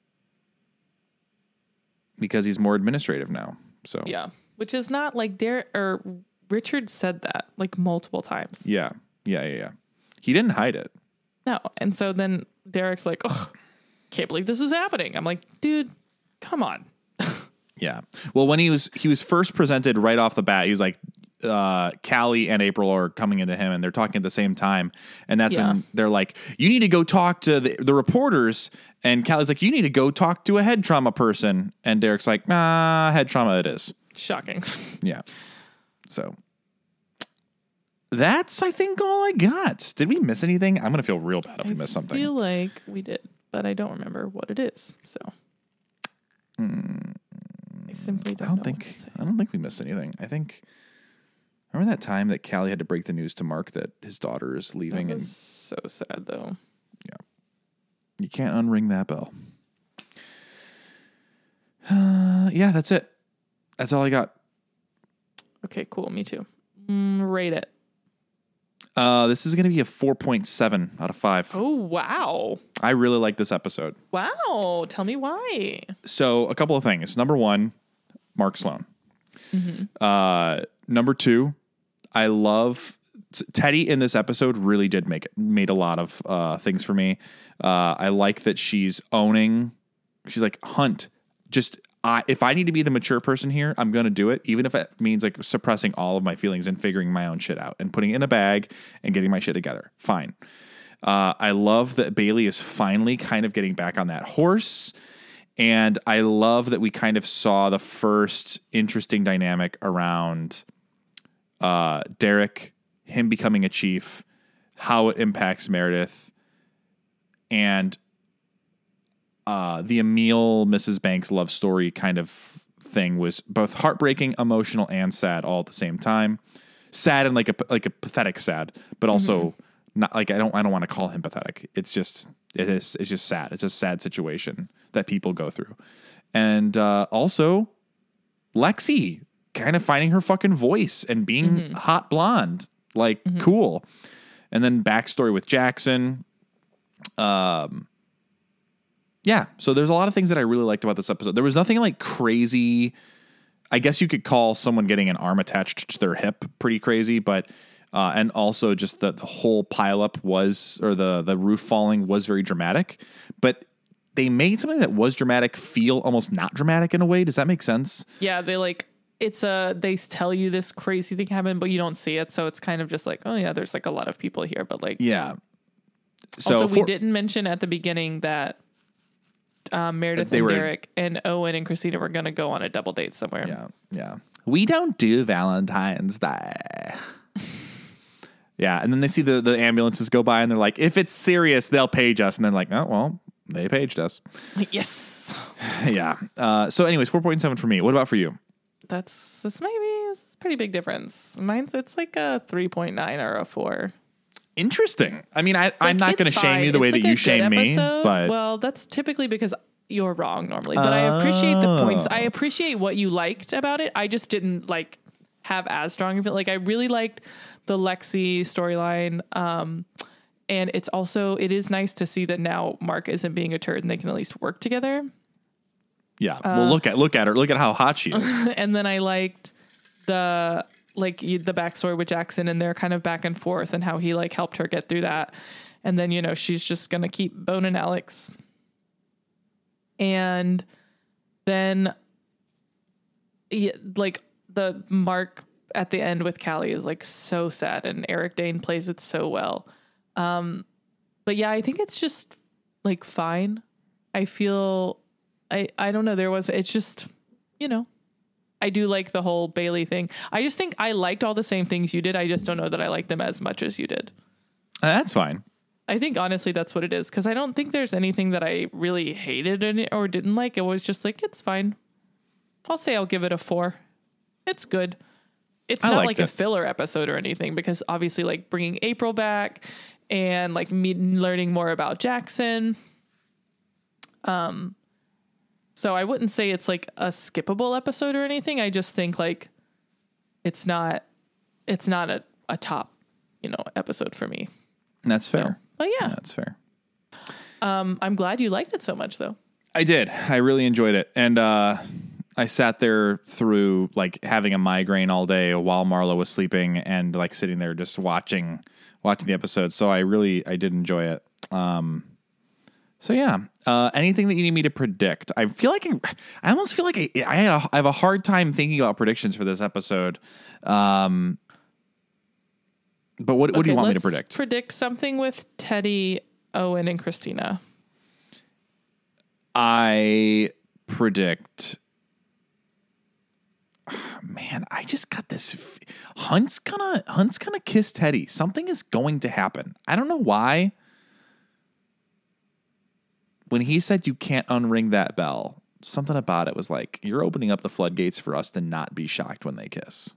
Speaker 3: because he's more administrative now. So
Speaker 2: yeah, which is not like there or Richard said that like multiple times.
Speaker 3: yeah, yeah, yeah, yeah. He didn't hide it.
Speaker 2: No, and so then Derek's like, "Oh, can't believe this is happening." I'm like, dude, come on.
Speaker 3: Yeah. Well, when he was he was first presented right off the bat, he was like, uh, Callie and April are coming into him and they're talking at the same time. And that's
Speaker 2: Yeah.
Speaker 3: when they're like, you need to go talk to the, the reporters. And Callie's like, you need to go talk to a head trauma person. And Derek's like, nah, head trauma it is.
Speaker 2: Shocking.
Speaker 3: Yeah. So that's, I think, all I got. Did we miss anything? I'm going to feel real bad if we missed something.
Speaker 2: I feel like we did, but I don't remember what it is. So
Speaker 3: Mm,
Speaker 2: I simply don't,
Speaker 3: I don't
Speaker 2: know
Speaker 3: think
Speaker 2: what to say.
Speaker 3: I don't think we missed anything. I think remember that time that Callie had to break the news to Mark that his daughter is leaving
Speaker 2: That
Speaker 3: and
Speaker 2: was so sad though.
Speaker 3: you can't unring that bell. Uh, yeah, that's it. That's all I got.
Speaker 2: Okay, cool. Me too. Mm, rate it.
Speaker 3: Uh, this is going to be a four point seven out of five.
Speaker 2: Oh, wow.
Speaker 3: I really like this episode.
Speaker 2: Wow. Tell me why.
Speaker 3: So a couple of things. Number one, Mark Sloan. Uh, number two, I love Teddy in this episode really did make it, made a lot of uh, things for me. Uh, I like that she's owning. She's like, Hunt, just I, if I need to be the mature person here, I'm going to do it, even if it means like suppressing all of my feelings and figuring my own shit out and putting it in a bag and getting my shit together. Fine. Uh, I love that Bailey is finally kind of getting back on that horse. And I love that we kind of saw the first interesting dynamic around uh, Derek, him becoming a chief, how it impacts Meredith, and uh, the Emil Missus Banks love story kind of thing was both heartbreaking, emotional, and sad all at the same time. Sad and like a like a pathetic sad, but also mm-hmm. not like I don't I don't want to call him pathetic. It's just it is it's just sad. It's a sad situation that people go through, and uh, also Lexi kind of finding her fucking voice and being mm-hmm. hot blonde, like mm-hmm. cool. And then backstory with Jackson. Um, yeah. So there's a lot of things that I really liked about this episode. There was nothing like crazy. I guess you could call someone getting an arm attached to their hip pretty crazy, but, uh, and also just the, the whole pileup was, or the, the roof falling was very dramatic, but they made something that was dramatic feel almost not dramatic in a way. Does that make sense?
Speaker 2: Yeah. They like, it's a, they tell you this crazy thing happened, but you don't see it. So it's kind of just like, oh yeah, there's like a lot of people here, but like,
Speaker 3: yeah. So
Speaker 2: also,
Speaker 3: for,
Speaker 2: we didn't mention at the beginning that um, Meredith and
Speaker 3: were,
Speaker 2: Derek and Owen and Christina were going to go on a double date somewhere.
Speaker 3: Yeah, yeah. We don't do Valentine's Day. Yeah, and then they see the, the ambulances go by, and they're like, if it's serious, they'll page us. And then like, oh, well, they paged us.
Speaker 2: Like, yes.
Speaker 3: Yeah. Uh, so anyways, four point seven for me. What about for you?
Speaker 2: That's, that's maybe it's a pretty big difference. Mine's, it's like a three point nine or a four.
Speaker 3: Interesting. I mean, I,
Speaker 2: like,
Speaker 3: I'm not going to shame you the
Speaker 2: it's
Speaker 3: way
Speaker 2: like
Speaker 3: that you
Speaker 2: a
Speaker 3: shame me, but
Speaker 2: well, that's typically because you're wrong normally. But oh. I appreciate the points. I appreciate what you liked about it. I just didn't like have as strong of it. Like I really liked the Lexi storyline, um, and it's also it is nice to see that now Mark isn't being a turd and they can at least work together.
Speaker 3: Yeah. Uh, well, look at look at her. Look at how hot she is.
Speaker 2: And then I liked the. like the backstory with Jackson and their kind of back and forth and how he like helped her get through that. And then, you know, she's just going to keep boning Alex. And then yeah, like the Mark at the end with Callie is like so sad and Eric Dane plays it so well. Um, but yeah, I think it's just like fine. I feel, I, I don't know. There was, it's just, you know, I do like the whole Bailey thing. I just think I liked all the same things you did. I just don't know that I like them as much as you did.
Speaker 3: Uh, that's fine.
Speaker 2: I think honestly that's what it is. Cause I don't think there's anything that I really hated in it or didn't like. It was just like, it's fine. I'll say I'll give it a four. It's good. It's
Speaker 3: I
Speaker 2: not like
Speaker 3: it.
Speaker 2: a filler episode or anything because obviously like bringing April back and like me learning more about Jackson. Um, So I wouldn't say it's like a skippable episode or anything. I just think like it's not it's not a, a top, you know, episode for me.
Speaker 3: That's fair.
Speaker 2: So, but yeah.
Speaker 3: yeah, that's fair.
Speaker 2: Um, I'm glad you liked it so much though.
Speaker 3: I did. I really enjoyed it. And uh, I sat there through like having a migraine all day while Marla was sleeping and like sitting there just watching watching the episode. So I really I did enjoy it. Um, so yeah. Uh, anything that you need me to predict? I feel like I, I almost feel like I I, had a, I have a hard time thinking about predictions for this episode. Um, but what what
Speaker 2: okay,
Speaker 3: do you want me to
Speaker 2: let's
Speaker 3: predict?
Speaker 2: Predict something with Teddy, Owen, and Christina.
Speaker 3: I predict. Man, I just got this. F- Hunt's gonna Hunt's gonna kiss Teddy. Something is going to happen. I don't know why. When he said you can't unring that bell, something about it was like you're opening up the floodgates for us to not be shocked when they kiss.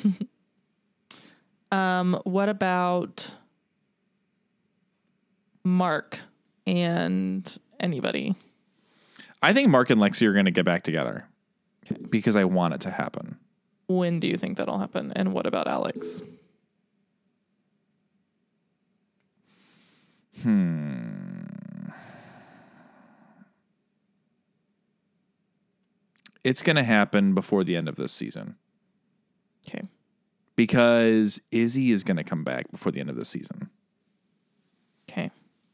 Speaker 2: um, what about Mark and anybody?
Speaker 3: I think Mark and Lexi are going to get back together okay. because I want it to happen.
Speaker 2: When do you think that'll happen? And what about Alex?
Speaker 3: Hmm. It's going to happen before the end of this season.
Speaker 2: Okay.
Speaker 3: Because Izzy is going to come back before the end of this season.
Speaker 2: Okay.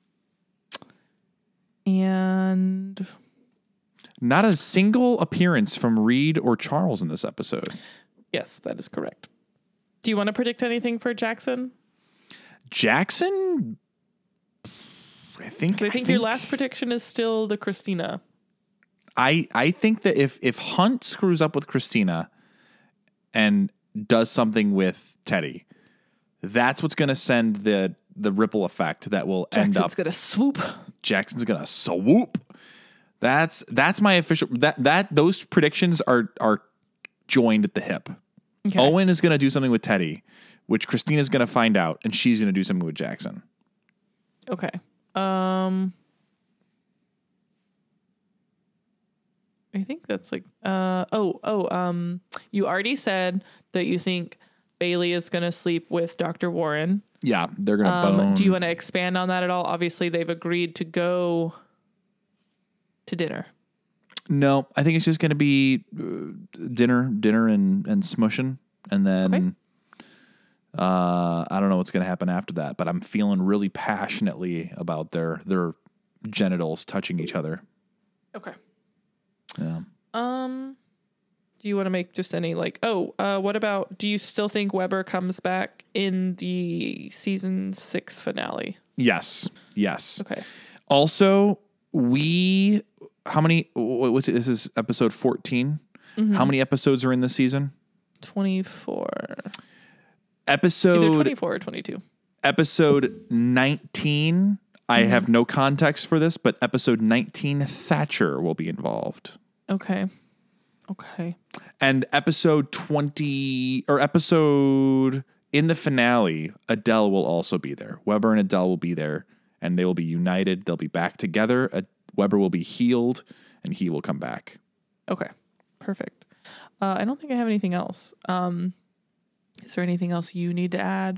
Speaker 2: And
Speaker 3: not a single appearance from Reed or Charles in this episode.
Speaker 2: Yes, that is correct. Do you want to predict anything for Jackson?
Speaker 3: Jackson? I think,
Speaker 2: I think I think your last prediction is still the Christina.
Speaker 3: I, I think that if, if Hunt screws up with Christina and does something with Teddy, that's what's going to send the the ripple effect that will
Speaker 2: Jackson's
Speaker 3: end up.
Speaker 2: Jackson's going to swoop.
Speaker 3: Jackson's going to swoop. That's that's my official. That that those predictions are are joined at the hip. Okay. Owen is going to do something with Teddy, which Christina's going to find out, and she's going to do something with Jackson.
Speaker 2: Okay. Um. I think that's like, uh, oh, oh, um, you already said that you think Bailey is going to sleep with Doctor Warren.
Speaker 3: Yeah, they're going to
Speaker 2: um,
Speaker 3: bone.
Speaker 2: Do you want to expand on that at all? Obviously, they've agreed to go to dinner.
Speaker 3: No, I think it's just going to be uh, dinner, dinner and, and smushing. And then okay. uh, I don't know what's going to happen after that, but I'm feeling really passionately about their their genitals touching each other.
Speaker 2: Okay.
Speaker 3: Yeah.
Speaker 2: Um, do you want to make just any like, oh, uh, what about, do you still think Weber comes back in the season six finale?
Speaker 3: Yes. Yes.
Speaker 2: Okay.
Speaker 3: Also, we, how many, what's it? This is episode fourteen. Mm-hmm. How many episodes are in this season?
Speaker 2: twenty-four.
Speaker 3: Episode.
Speaker 2: Either twenty-four or twenty-two.
Speaker 3: Episode nineteen. I mm-hmm. have no context for this, but episode nineteen, Thatcher will be involved.
Speaker 2: Okay. Okay.
Speaker 3: And episode twenty, or episode in the finale, Adele will also be there. Weber and Adele will be there, and they will be united. They'll be back together. Uh, Weber will be healed, and he will come back.
Speaker 2: Okay. Perfect. Uh, I don't think I have anything else. Um, is there anything else you need to add?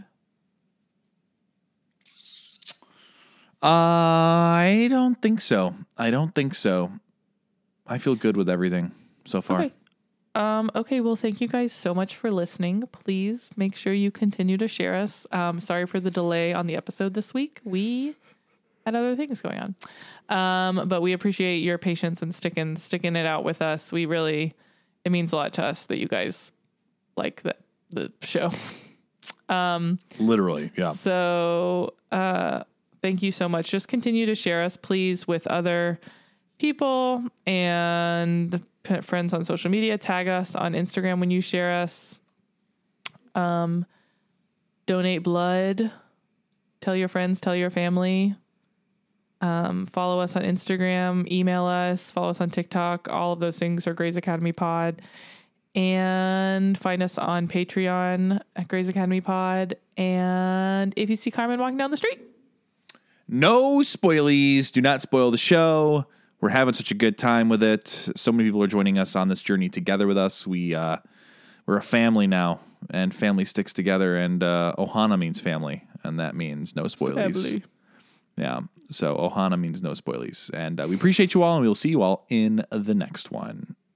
Speaker 3: Uh, I don't think so. I don't think so. I feel good with everything so far.
Speaker 2: Okay. Um, okay, well, thank you guys so much for listening. Please make sure you continue to share us. Um, sorry for the delay on the episode this week. We had other things going on. Um, but we appreciate your patience and sticking sticking it out with us. We really, it means a lot to us that you guys like the, the show. um,
Speaker 3: Literally, yeah.
Speaker 2: So, uh, thank you so much. Just continue to share us, please, with other people and p- friends on social media. Tag us on Instagram when you share us. Um, donate blood. Tell your friends, tell your family. Um, follow us on Instagram, email us, follow us on TikTok. All of those things are Grey's Academy Pod. And find us on Patreon at Grey's Academy Pod. And if you see Carmen walking down the street,
Speaker 3: no spoilies. Do not spoil the show. we're having such a good time with it. So many people are joining us on this journey together with us. We, uh, we're a family now, and family sticks together, and uh, Ohana means family, and that means no spoilies.
Speaker 2: Family.
Speaker 3: Yeah. So Ohana means no spoilies. And uh, we appreciate you all, and we will see you all in the next one.